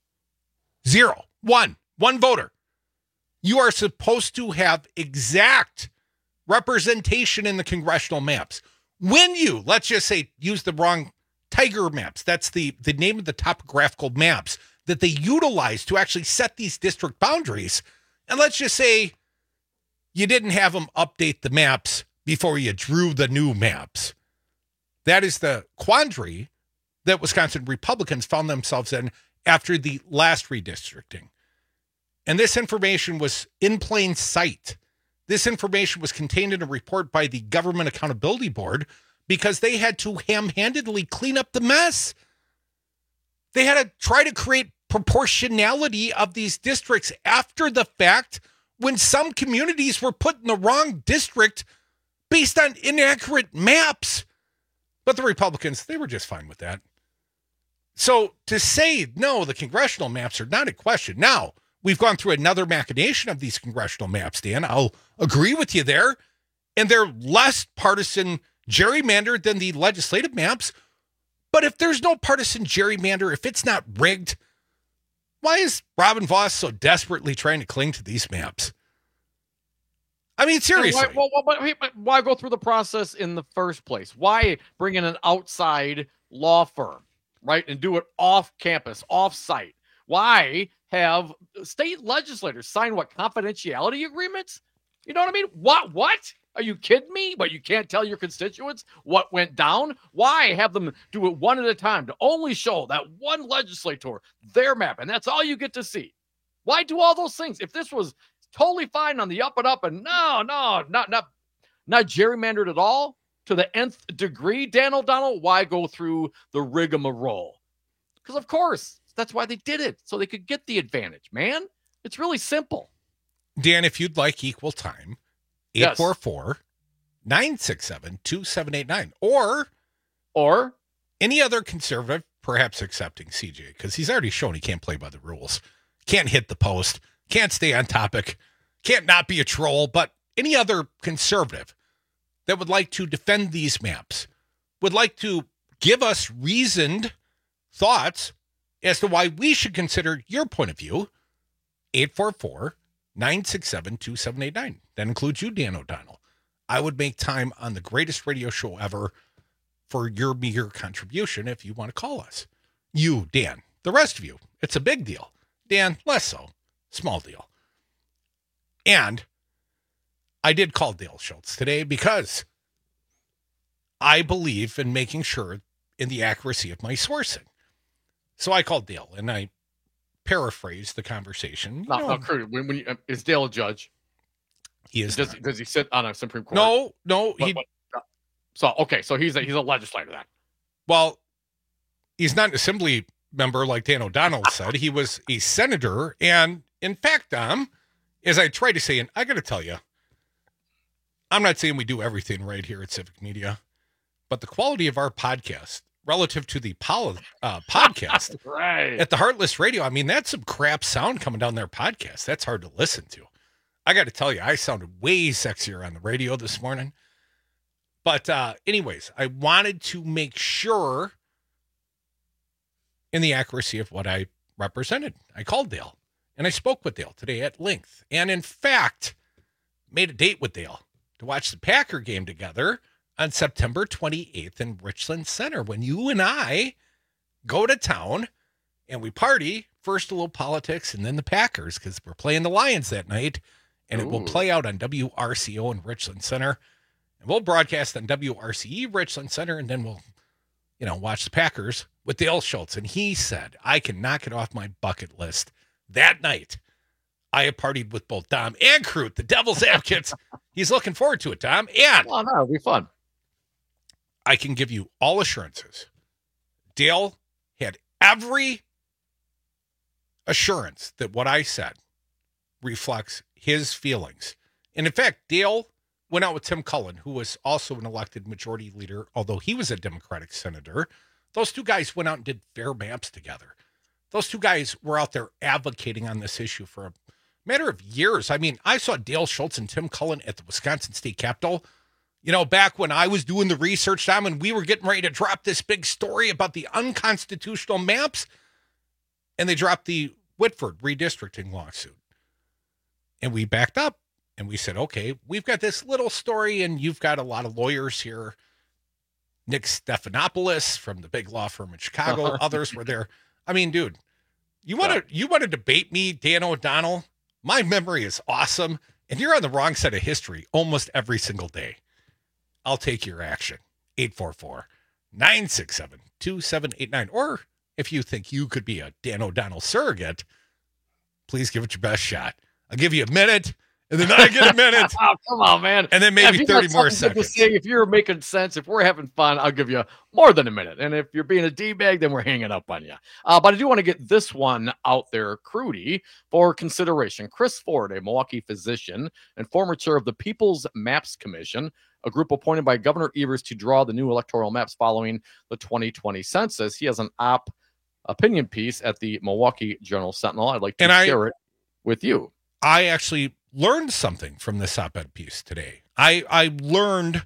zero, one, one voter. You are supposed to have exact representation in the congressional maps. When you, let's just say, use the wrong Tiger maps, that's the, the name of the topographical maps that they utilize to actually set these district boundaries. And let's just say you didn't have them update the maps before you drew the new maps. That is the quandary that Wisconsin Republicans found themselves in after the last redistricting. And this information was in plain sight. This information was contained in a report by the Government Accountability Board because they had to ham-handedly clean up the mess. They had to try to create proportionality of these districts after the fact when some communities were put in the wrong district based on inaccurate maps. But the Republicans, they were just fine with that. So to say, no, the congressional maps are not in question. Now, we've gone through another machination of these congressional maps, Dan. I'll agree with you there. And they're less partisan gerrymandered than the legislative maps. But if there's no partisan gerrymander, if it's not rigged, why is Robin Vos so desperately trying to cling to these maps? I mean, seriously. Why, well, why, why go through the process in the first place? Why bring in an outside law firm, right, and do it off campus, off site? Why have state legislators sign what, confidentiality agreements? You know what I mean? What? What? Are you kidding me? But you can't tell your constituents what went down? Why have them do it one at a time to only show that one legislator their map, and that's all you get to see? Why do all those things? If this was totally fine on the up and up, and no, no, not not not gerrymandered at all to the nth degree, Dan O'Donnell, why go through the rigmarole? Because of course, that's why they did it, so they could get the advantage, man. It's really simple. Dan, if you'd like equal time, eight four four, nine six seven, two seven eight nine. Or, or any other conservative, perhaps accepting C J, because he's already shown he can't play by the rules. Can't hit the post. Can't stay on topic. Can't not be a troll. But any other conservative that would like to defend these maps, would like to give us reasoned thoughts as to why we should consider your point of view, eight four four, nine six seven, two seven eight nine. That includes you, Dan O'Donnell. I would make time on the greatest radio show ever for your meager contribution if you want to call us. You, Dan. The rest of you, it's a big deal. Dan, less so. Small deal. And I did call Dale Schultz today because I believe in making sure in the accuracy of my sourcing. So I called Dale and I paraphrased the conversation. No, no, Kurt, when, when you, uh, is Dale a judge? He is. Does, does he sit on a Supreme Court? No, no. But, he, but, uh, so, okay, so he's a, he's a legislator then. Well, he's not an assembly member like Dan O'Donnell said. He was a senator. And in fact, Dom, as I try to say, and I got to tell you, I'm not saying we do everything right here at Civic Media, but the quality of our podcast relative to the pol- uh, podcast right. at the Heartless Radio, I mean, that's some crap sound coming down their podcast. That's hard to listen to. I got to tell you, I sounded way sexier on the radio this morning. But uh, anyways, I wanted to make sure in the accuracy of what I represented. I called Dale and I spoke with Dale today at length. And in fact, made a date with Dale to watch the Packer game together on September twenty-eighth in Richland Center when you and I go to town and we party. First a little politics and then the Packers because we're playing the Lions that night. And Ooh. It will play out on W R C O in Richland Center. And we'll broadcast on W R C E Richland Center, and then we'll, you know, watch the Packers with Dale Schultz. And he said, I can knock it off my bucket list. That night, I have partied with both Dom and Crute, the Devil's Advocates. He's looking forward to it, Dom. And oh, no, it'll be fun. I can give you all assurances. Dale had every assurance that what I said reflects his feelings. And in fact, Dale went out with Tim Cullen, who was also an elected majority leader, although he was a Democratic senator. Those two guys went out and did fair maps together. Those two guys were out there advocating on this issue for a matter of years. I mean, I saw Dale Schultz and Tim Cullen at the Wisconsin State Capitol, you know, back when I was doing the research time and we were getting ready to drop this big story about the unconstitutional maps, and they dropped the Whitford redistricting lawsuit. And we backed up. And we said, okay, we've got this little story, and you've got a lot of lawyers here. Nick Stephanopoulos from the big law firm in Chicago. Others were there. I mean, dude, you want to you want to debate me, Dan O'Donnell? My memory is awesome, and you're on the wrong side of history almost every single day. I'll take your action. eight four four, nine six seven, two seven eight nine. Or if you think you could be a Dan O'Donnell surrogate, please give it your best shot. I'll give you a minute. And then I get a minute. Oh, come on, man. And then maybe thirty more seconds. Say, if you're making sense, if we're having fun, I'll give you more than a minute. And if you're being a D-bag, then we're hanging up on you. Uh, but I do want to get this one out there, Crudy, for consideration. Chris Ford, a Milwaukee physician and former chair of the People's Maps Commission, a group appointed by Governor Evers to draw the new electoral maps following the twenty twenty census. He has an op opinion piece at the Milwaukee Journal Sentinel. I'd like to and share I, it with you. I actually learned something from this op-ed piece today. I, I learned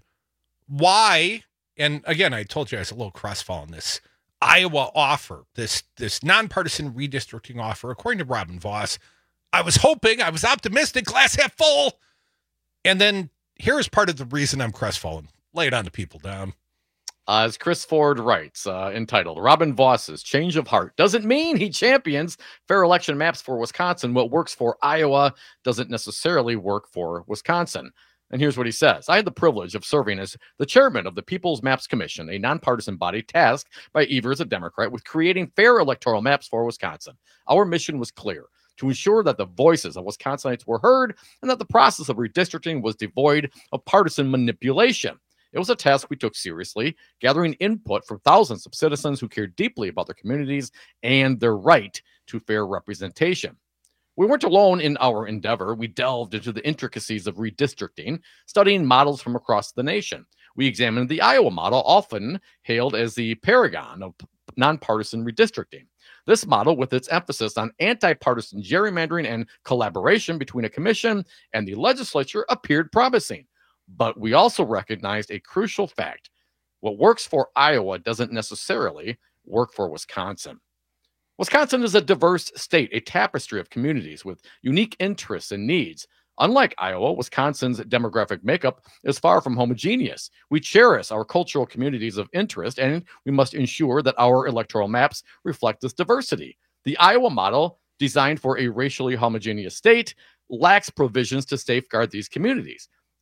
why, and again, I told you I was a little crossfall on this Iowa offer, this, this nonpartisan redistricting offer, according to Robin Voss. I was hoping, I was optimistic, glass half full. And then here's part of the reason I'm crestfallen. Lay it on the people, Dom. Uh, as Chris Ford writes, uh, entitled, Robin Voss's change of heart doesn't mean he champions fair election maps for Wisconsin. What works for Iowa doesn't necessarily work for Wisconsin. And here's what he says. I had the privilege of serving as the chairman of the People's Maps Commission, a nonpartisan body tasked by Evers, a Democrat, with creating fair electoral maps for Wisconsin. Our mission was clear: to ensure that the voices of Wisconsinites were heard and that the process of redistricting was devoid of partisan manipulation. It was a task we took seriously, gathering input from thousands of citizens who cared deeply about their communities and their right to fair representation. We weren't alone in our endeavor. We delved into the intricacies of redistricting, studying models from across the nation. We examined the Iowa model, often hailed as the paragon of nonpartisan redistricting. This model, with its emphasis on anti-partisan gerrymandering and collaboration between a commission and the legislature, appeared promising. But we also recognized a crucial fact. What works for Iowa doesn't necessarily work for Wisconsin. Wisconsin is a diverse state, a tapestry of communities with unique interests and needs. Unlike Iowa, Wisconsin's demographic makeup is far from homogeneous. We cherish our cultural communities of interest, and we must ensure that our electoral maps reflect this diversity. The Iowa model, designed for a racially homogeneous state, lacks provisions to safeguard these communities.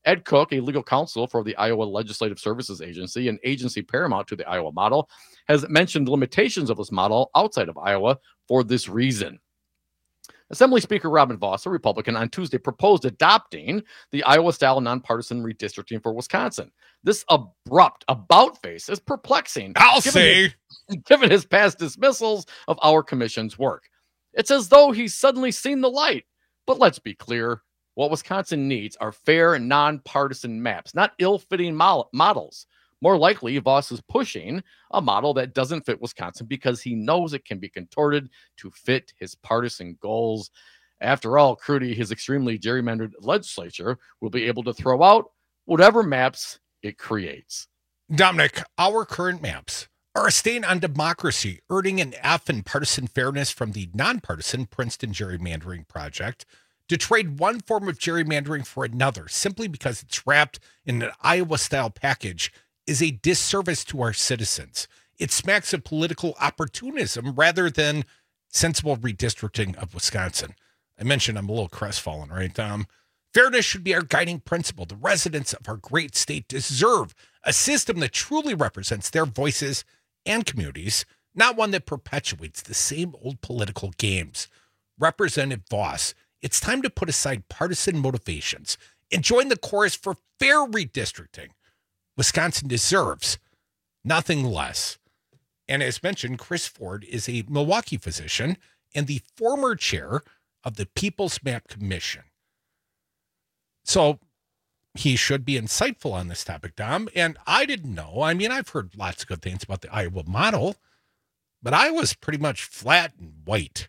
Ed Cook, a legal counsel for the Iowa Legislative Services Agency, an agency paramount to the Iowa model, has mentioned limitations of this model outside of Iowa for this reason. Assembly Speaker Robin Vos, a Republican, on Tuesday proposed adopting the Iowa-style nonpartisan redistricting for Wisconsin. This abrupt about-face is perplexing. I'll given say. His, given his past dismissals of our commission's work. It's as though he's suddenly seen the light. But let's be clear. What Wisconsin needs are fair and nonpartisan maps, not ill-fitting mo- models. More likely, Vos is pushing a model that doesn't fit Wisconsin because he knows it can be contorted to fit his partisan goals. After all, Crudy, his extremely gerrymandered legislature, will be able to throw out whatever maps it creates. Dominic, our current maps are a stain on democracy, earning an F in partisan fairness from the nonpartisan Princeton Gerrymandering Project. To trade one form of gerrymandering for another simply because it's wrapped in an Iowa-style package is a disservice to our citizens. It smacks of political opportunism rather than sensible redistricting of Wisconsin. I mentioned I'm a little crestfallen, right, Tom? Fairness should be our guiding principle. The residents of our great state deserve a system that truly represents their voices and communities, not one that perpetuates the same old political games. Representative Vos, it's time to put aside partisan motivations and join the chorus for fair redistricting. Wisconsin deserves nothing less. And as mentioned, Chris Ford is a Milwaukee physician and the former chair of the People's Map Commission. So he should be insightful on this topic, Dom. And I didn't know. I mean, I've heard lots of good things about the Iowa model, but I was pretty much flat and white.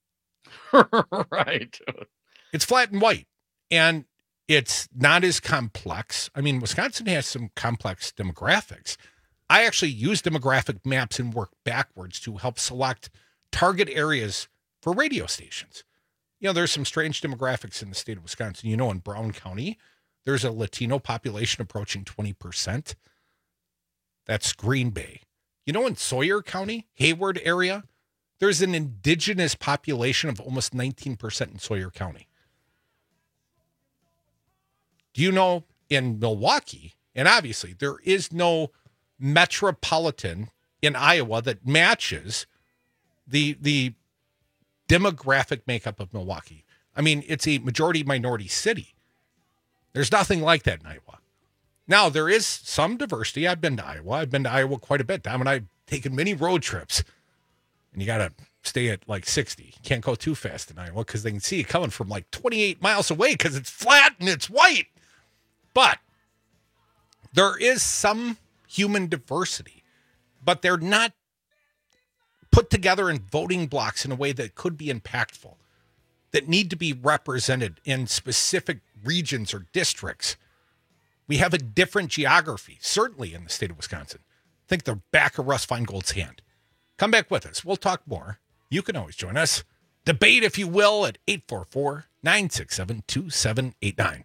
Right. It's flat and white. And it's not as complex. I mean, Wisconsin has some complex demographics. I actually use demographic maps and work backwards to help select target areas for radio stations. You know, there's some strange demographics in the state of Wisconsin. You know, in Brown County, there's a Latino population approaching twenty percent. That's Green Bay. You know, in Sawyer County, Hayward area, there's an indigenous population of almost nineteen percent in Sawyer County. Do you know in Milwaukee, and obviously there is no metropolitan in Iowa that matches the the demographic makeup of Milwaukee. I mean, it's a majority minority city. There's nothing like that in Iowa. Now, there is some diversity. I've been to Iowa. I've been to Iowa quite a bit. Dom and I've taken many road trips. And you got to stay at like sixty. You can't go too fast in Iowa because they can see you coming from like twenty-eight miles away because it's flat and it's white. But there is some human diversity, but they're not put together in voting blocks in a way that could be impactful, that need to be represented in specific regions or districts. We have a different geography, certainly in the state of Wisconsin. Think the back of Russ Feingold's hand. Come back with us. We'll talk more. You can always join us. Debate, if you will, at eight four four, nine six seven, two seven eight nine.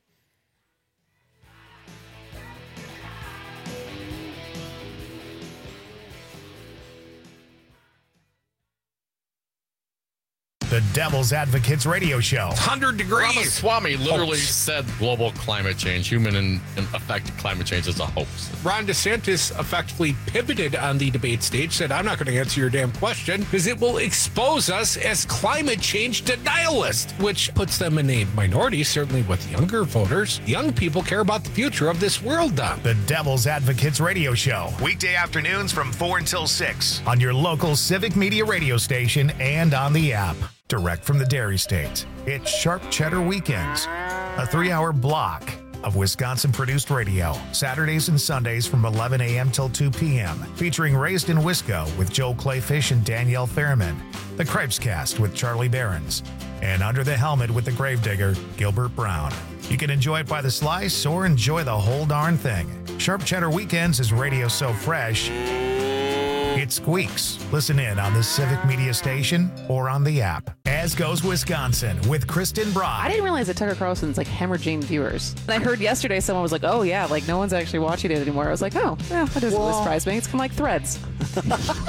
The Devil's Advocates Radio Show. one hundred degrees. Ramaswamy literally Hoax. said global climate change, human and, and affected climate change is a hoax. Ron DeSantis effectively pivoted on the debate stage, said, I'm not going to answer your damn question because it will expose us as climate change denialists, which puts them in a minority, certainly with younger voters. Young people care about the future of this world, Don. The Devil's Advocates Radio Show. Weekday afternoons from four until six on your local Civic Media radio station and on the app. Direct from the Dairy State. It's Sharp Cheddar Weekends, a three-hour block of Wisconsin-produced radio, Saturdays and Sundays from eleven a.m. till two p.m., featuring Raised in Wisco with Joel Clayfish and Danielle Fairman, The Cripes Cast with Charlie Behrens, and Under the Helmet with the Gravedigger, Gilbert Brown. You can enjoy it by the slice or enjoy the whole darn thing. Sharp Cheddar Weekends is radio so fresh, it squeaks. Listen in on the Civic Media station or on the app. As Goes Wisconsin with Kristen Brock. I didn't realize that Tucker Carlson's like hemorrhaging viewers. And I heard yesterday someone was like, oh yeah, like no one's actually watching it anymore. I was like, oh, yeah, that doesn't really surprise me. It's kind of like Threads. it,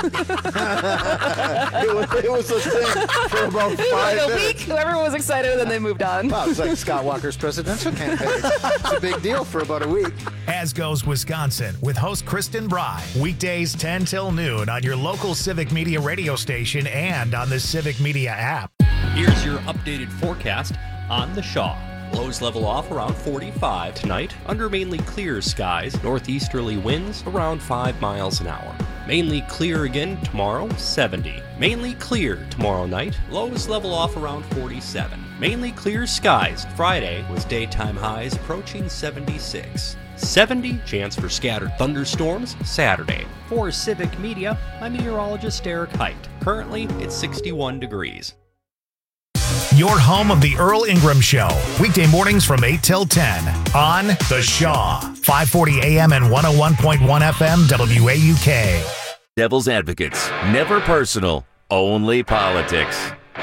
was, it was a thing for about five like a minutes. week, everyone was excited, and then they moved on. Wow, it's like Scott Walker's presidential campaign. It's a big deal for about a week. As Goes Wisconsin with host Kristen Bry. Weekdays ten till noon on your local Civic Media radio station and on the Civic Media app. Here's your updated forecast on the Shaw. Lows level off around forty-five tonight, under mainly clear skies, northeasterly winds around five miles an hour. Mainly clear again tomorrow, seventy. Mainly clear tomorrow night, lows level off around forty-seven. Mainly clear skies. Friday was daytime highs approaching seventy-six. seventy, chance for scattered thunderstorms Saturday. For Civic Media, I'm meteorologist Eric Height. Currently, it's sixty-one degrees. Your home of the Earl Ingram Show. Weekday mornings from eight till ten on The Shaw. five forty a.m. and one oh one point one F M W A U K. Devil's Advocates. Never personal. Only politics.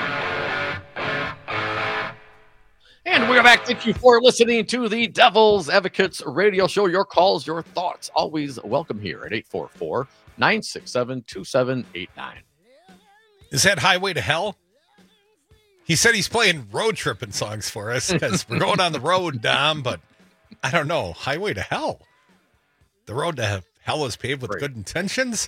And we're back. Thank you for listening to the Devil's Advocates radio show. Your calls, your thoughts, always welcome here at eight four four, nine six seven, two seven eight nine. Is that Highway to Hell? He said he's playing road tripping songs for us because we're going on the road, Dom, but I don't know. Highway to Hell. The road to hell is paved with Great. good intentions.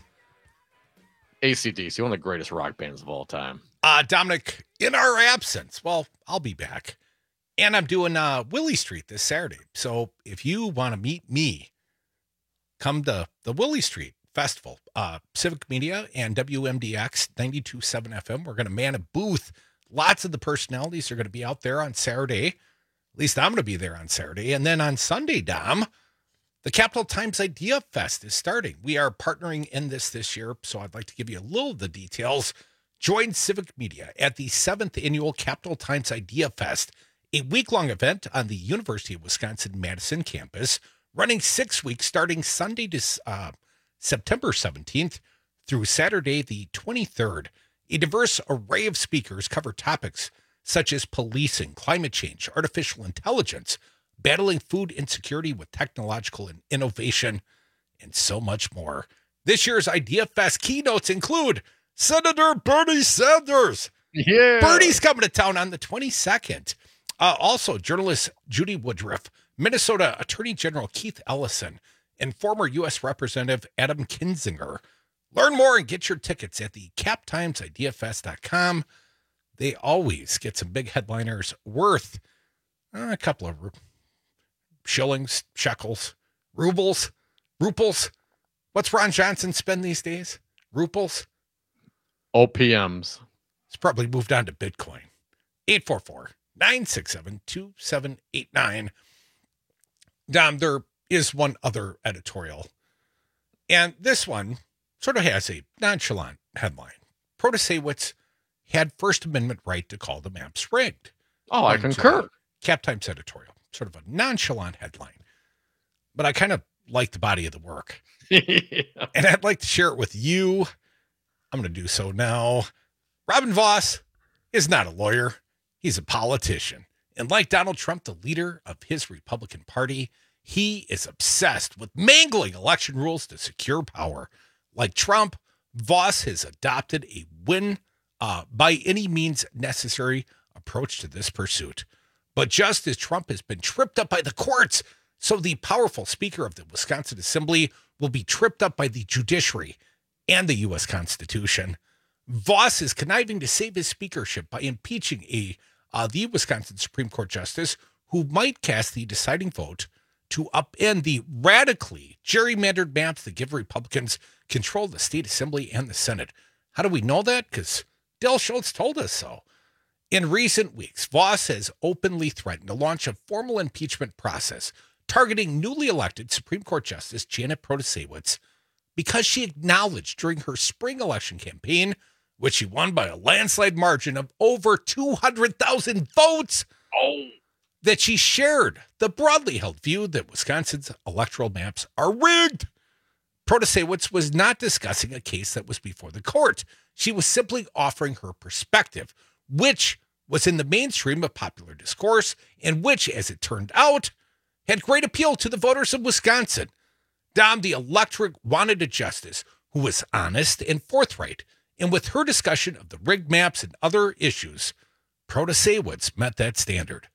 A C D C, one of the greatest rock bands of all time. Uh, Dominic, in our absence, well, I'll be back. And I'm doing uh, Willie Street this Saturday. So if you want to meet me, come to the Willie Street Festival. Uh, Civic Media and W M D X ninety-two point seven F M. We're going to man a booth. Lots of the personalities are going to be out there on Saturday. At least I'm going to be there on Saturday. And then on Sunday, Dom, the Capital Times Idea Fest is starting. We are partnering in this this year, so I'd like to give you a little of the details. Join Civic Media at the seventh Annual Capital Times Idea Fest, a week-long event on the University of Wisconsin-Madison campus, running six weeks starting Sunday to uh, September seventeenth through Saturday the twenty-third. A diverse array of speakers cover topics such as policing, climate change, artificial intelligence, battling food insecurity with technological and innovation, and so much more. This year's Idea Fest keynotes include Senator Bernie Sanders. Yeah. Bernie's coming to town on the twenty-second. Uh, also, journalist Judy Woodruff, Minnesota Attorney General Keith Ellison, and former U S Representative Adam Kinzinger. Learn more and get your tickets at the cap times idea fest dot com. They always get some big headliners worth uh, a couple of shillings, shekels, rubles, ruples. What's Ron Johnson spend these days? Ruples? O P Ms. It's probably moved on to Bitcoin. eight four four, nine six seven, two seven eight nine. Dom, there is one other editorial. And this one sort of has a nonchalant headline. Protasewicz had First Amendment right to call the maps rigged. Oh, I concur. Cap Times editorial. Sort of a nonchalant headline. But I kind of like the body of the work. Yeah. And I'd like to share it with you. I'm going to do so now. Robin Vos is not a lawyer. He's a politician. And like Donald Trump, the leader of his Republican Party, he is obsessed with mangling election rules to secure power. Like Trump, Vos has adopted a win uh, by any means necessary approach to this pursuit. But just as Trump has been tripped up by the courts, so the powerful Speaker of the Wisconsin Assembly will be tripped up by the judiciary and the U S Constitution. Vos is conniving to save his speakership by impeaching a uh, the Wisconsin Supreme Court justice who might cast the deciding vote to upend the radically gerrymandered maps that give Republicans control of the state assembly and the Senate. How do we know that? Because Dale Schultz told us so. In recent weeks, Vos has openly threatened to launch a formal impeachment process targeting newly elected Supreme Court Justice Janet Protasewicz because she acknowledged during her spring election campaign, which she won by a landslide margin of over two hundred thousand votes, oh. that she shared the broadly held view that Wisconsin's electoral maps are rigged. Protasewicz was not discussing a case that was before the court. She was simply offering her perspective, which was in the mainstream of popular discourse and which, as it turned out, had great appeal to the voters of Wisconsin. Dom, the electorate wanted a justice who was honest and forthright, and with her discussion of the rigged maps and other issues, Protasiewicz met that standard.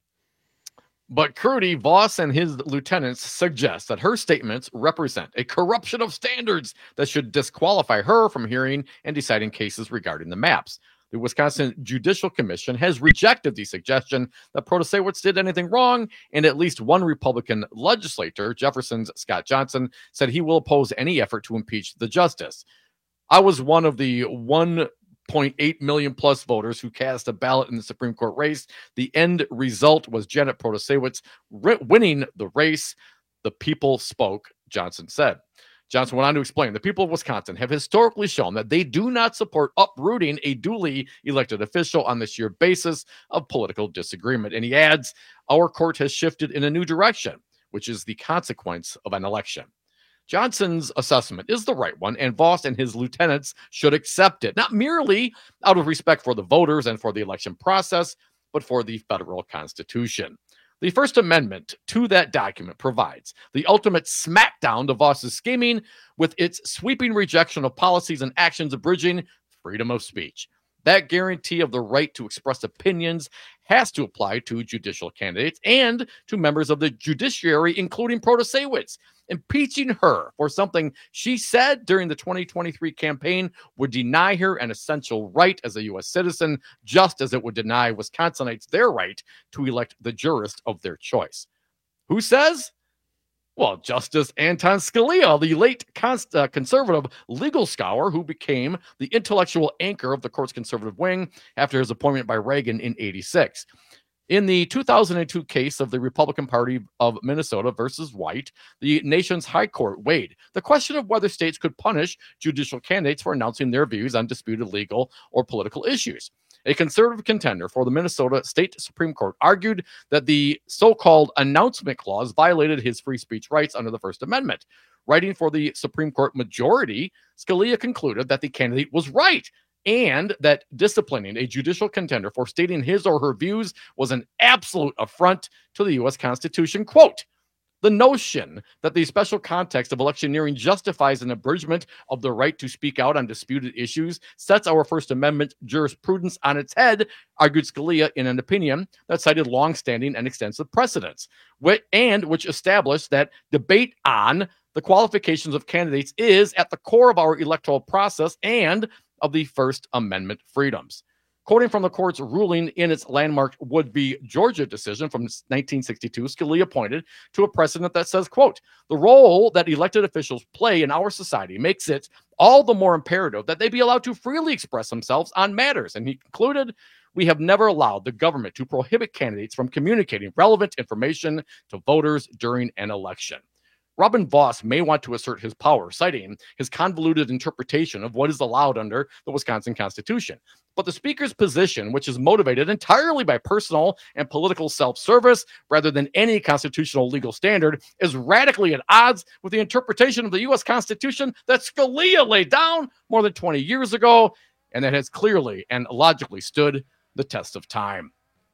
But Crudy, Voss, and his lieutenants suggest that her statements represent a corruption of standards that should disqualify her from hearing and deciding cases regarding the maps. The Wisconsin Judicial Commission has rejected the suggestion that Protasiewicz did anything wrong, and at least one Republican legislator, Jefferson's Scott Johnson, said he will oppose any effort to impeach the justice. I was one of the one point eight million plus voters who cast a ballot in the Supreme Court race. The end result was Janet Protasiewicz winning the race. The people spoke, Johnson said. Johnson went on to explain, the people of Wisconsin have historically shown that they do not support uprooting a duly elected official on the sheer basis of political disagreement. And he adds, our court has shifted in a new direction, which is the consequence of an election. Johnson's assessment is the right one, and Voss and his lieutenants should accept it, not merely out of respect for the voters and for the election process, but for the federal Constitution. The First Amendment to that document provides the ultimate smackdown to Voss's scheming with its sweeping rejection of policies and actions abridging freedom of speech. That guarantee of the right to express opinions has to apply to judicial candidates and to members of the judiciary, including Protasiewicz. Impeaching her for something she said during the twenty twenty-three campaign would deny her an essential right as a U S citizen, just as it would deny Wisconsinites their right to elect the jurist of their choice. Who says? Well, Justice Anton Scalia, the late cons- uh, conservative legal scholar who became the intellectual anchor of the court's conservative wing after his appointment by Reagan in eighty-six. In the two thousand two case of the Republican Party of Minnesota versus White, the nation's high court weighed the question of whether states could punish judicial candidates for announcing their views on disputed legal or political issues. A conservative contender for the Minnesota State Supreme Court argued that the so-called announcement clause violated his free speech rights under the First Amendment. Writing for the Supreme Court majority, Scalia concluded that the candidate was right, and that disciplining a judicial contender for stating his or her views was an absolute affront to the U S Constitution. Quote, the notion that the special context of electioneering justifies an abridgment of the right to speak out on disputed issues sets our First Amendment jurisprudence on its head, argued Scalia in an opinion that cited long-standing and extensive precedents, and which established that debate on the qualifications of candidates is at the core of our electoral process and of the First Amendment freedoms. Quoting from the court's ruling in its landmark Would v. Georgia decision from nineteen sixty-two, Scalia pointed to a precedent that says, quote, the role that elected officials play in our society makes it all the more imperative that they be allowed to freely express themselves on matters. And he concluded, we have never allowed the government to prohibit candidates from communicating relevant information to voters during an election. Robin Voss may want to assert his power, citing his convoluted interpretation of what is allowed under the Wisconsin Constitution. But the speaker's position, which is motivated entirely by personal and political self-service rather than any constitutional legal standard, is radically at odds with the interpretation of the U S Constitution that Scalia laid down more than twenty years ago, and that has clearly and logically stood the test of time.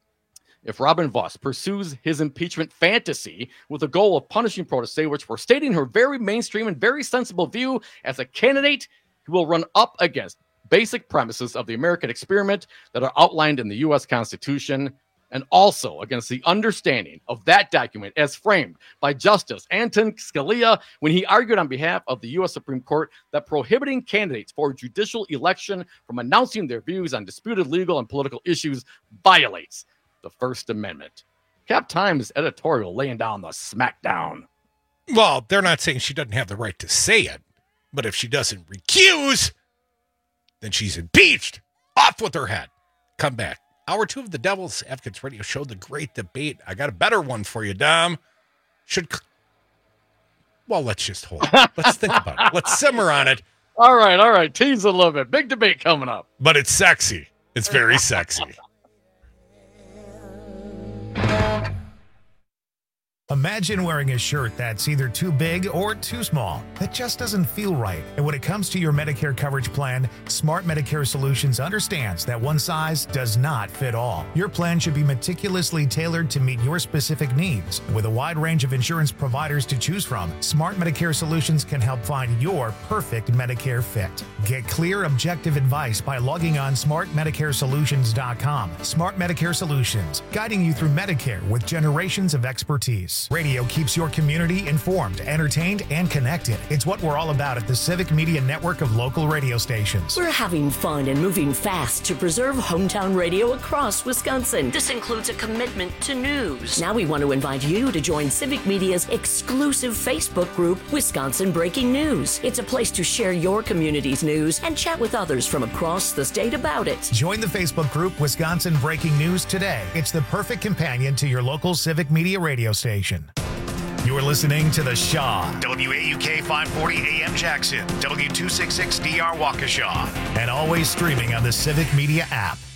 If Robin Voss pursues his impeachment fantasy with the goal of punishing Protasiewicz for stating her very mainstream and very sensible view as a candidate, he will run up against basic premises of the American experiment that are outlined in the U S Constitution, and also against the understanding of that document as framed by Justice Anton Scalia when he argued on behalf of the U S Supreme Court that prohibiting candidates for judicial election from announcing their views on disputed legal and political issues violates the First Amendment. Cap Times editorial laying down the smackdown. Well, they're not saying she doesn't have the right to say it, but if she doesn't recuse, then she's impeached. Off with her head. Come back. Hour two of the Devil's Advocates Radio Show, The Great Debate. I got a better one for you, Dom. Should, well, let's just hold it. Let's think about it. Let's simmer on it. All right, all right. Tease a little bit. Big debate coming up. But it's sexy. It's very sexy. Imagine wearing a shirt that's either too big or too small. That just doesn't feel right. And when it comes to your Medicare coverage plan, Smart Medicare Solutions understands that one size does not fit all. Your plan should be meticulously tailored to meet your specific needs. With a wide range of insurance providers to choose from, Smart Medicare Solutions can help find your perfect Medicare fit. Get clear, objective advice by logging on smart medicare solutions dot com. Smart Medicare Solutions, guiding you through Medicare with generations of expertise. Radio keeps your community informed, entertained, and connected. It's what we're all about at the Civic Media Network of local radio stations. We're having fun and moving fast to preserve hometown radio across Wisconsin. This includes a commitment to news. Now we want to invite you to join Civic Media's exclusive Facebook group, Wisconsin Breaking News. It's a place to share your community's news and chat with others from across the state about it. Join the Facebook group Wisconsin Breaking News today. It's the perfect companion to your local Civic Media radio station. You're listening to The Shaw, W A U K five forty A M Jackson, W two sixty-six D R Waukesha, and always streaming on the Civic Media app.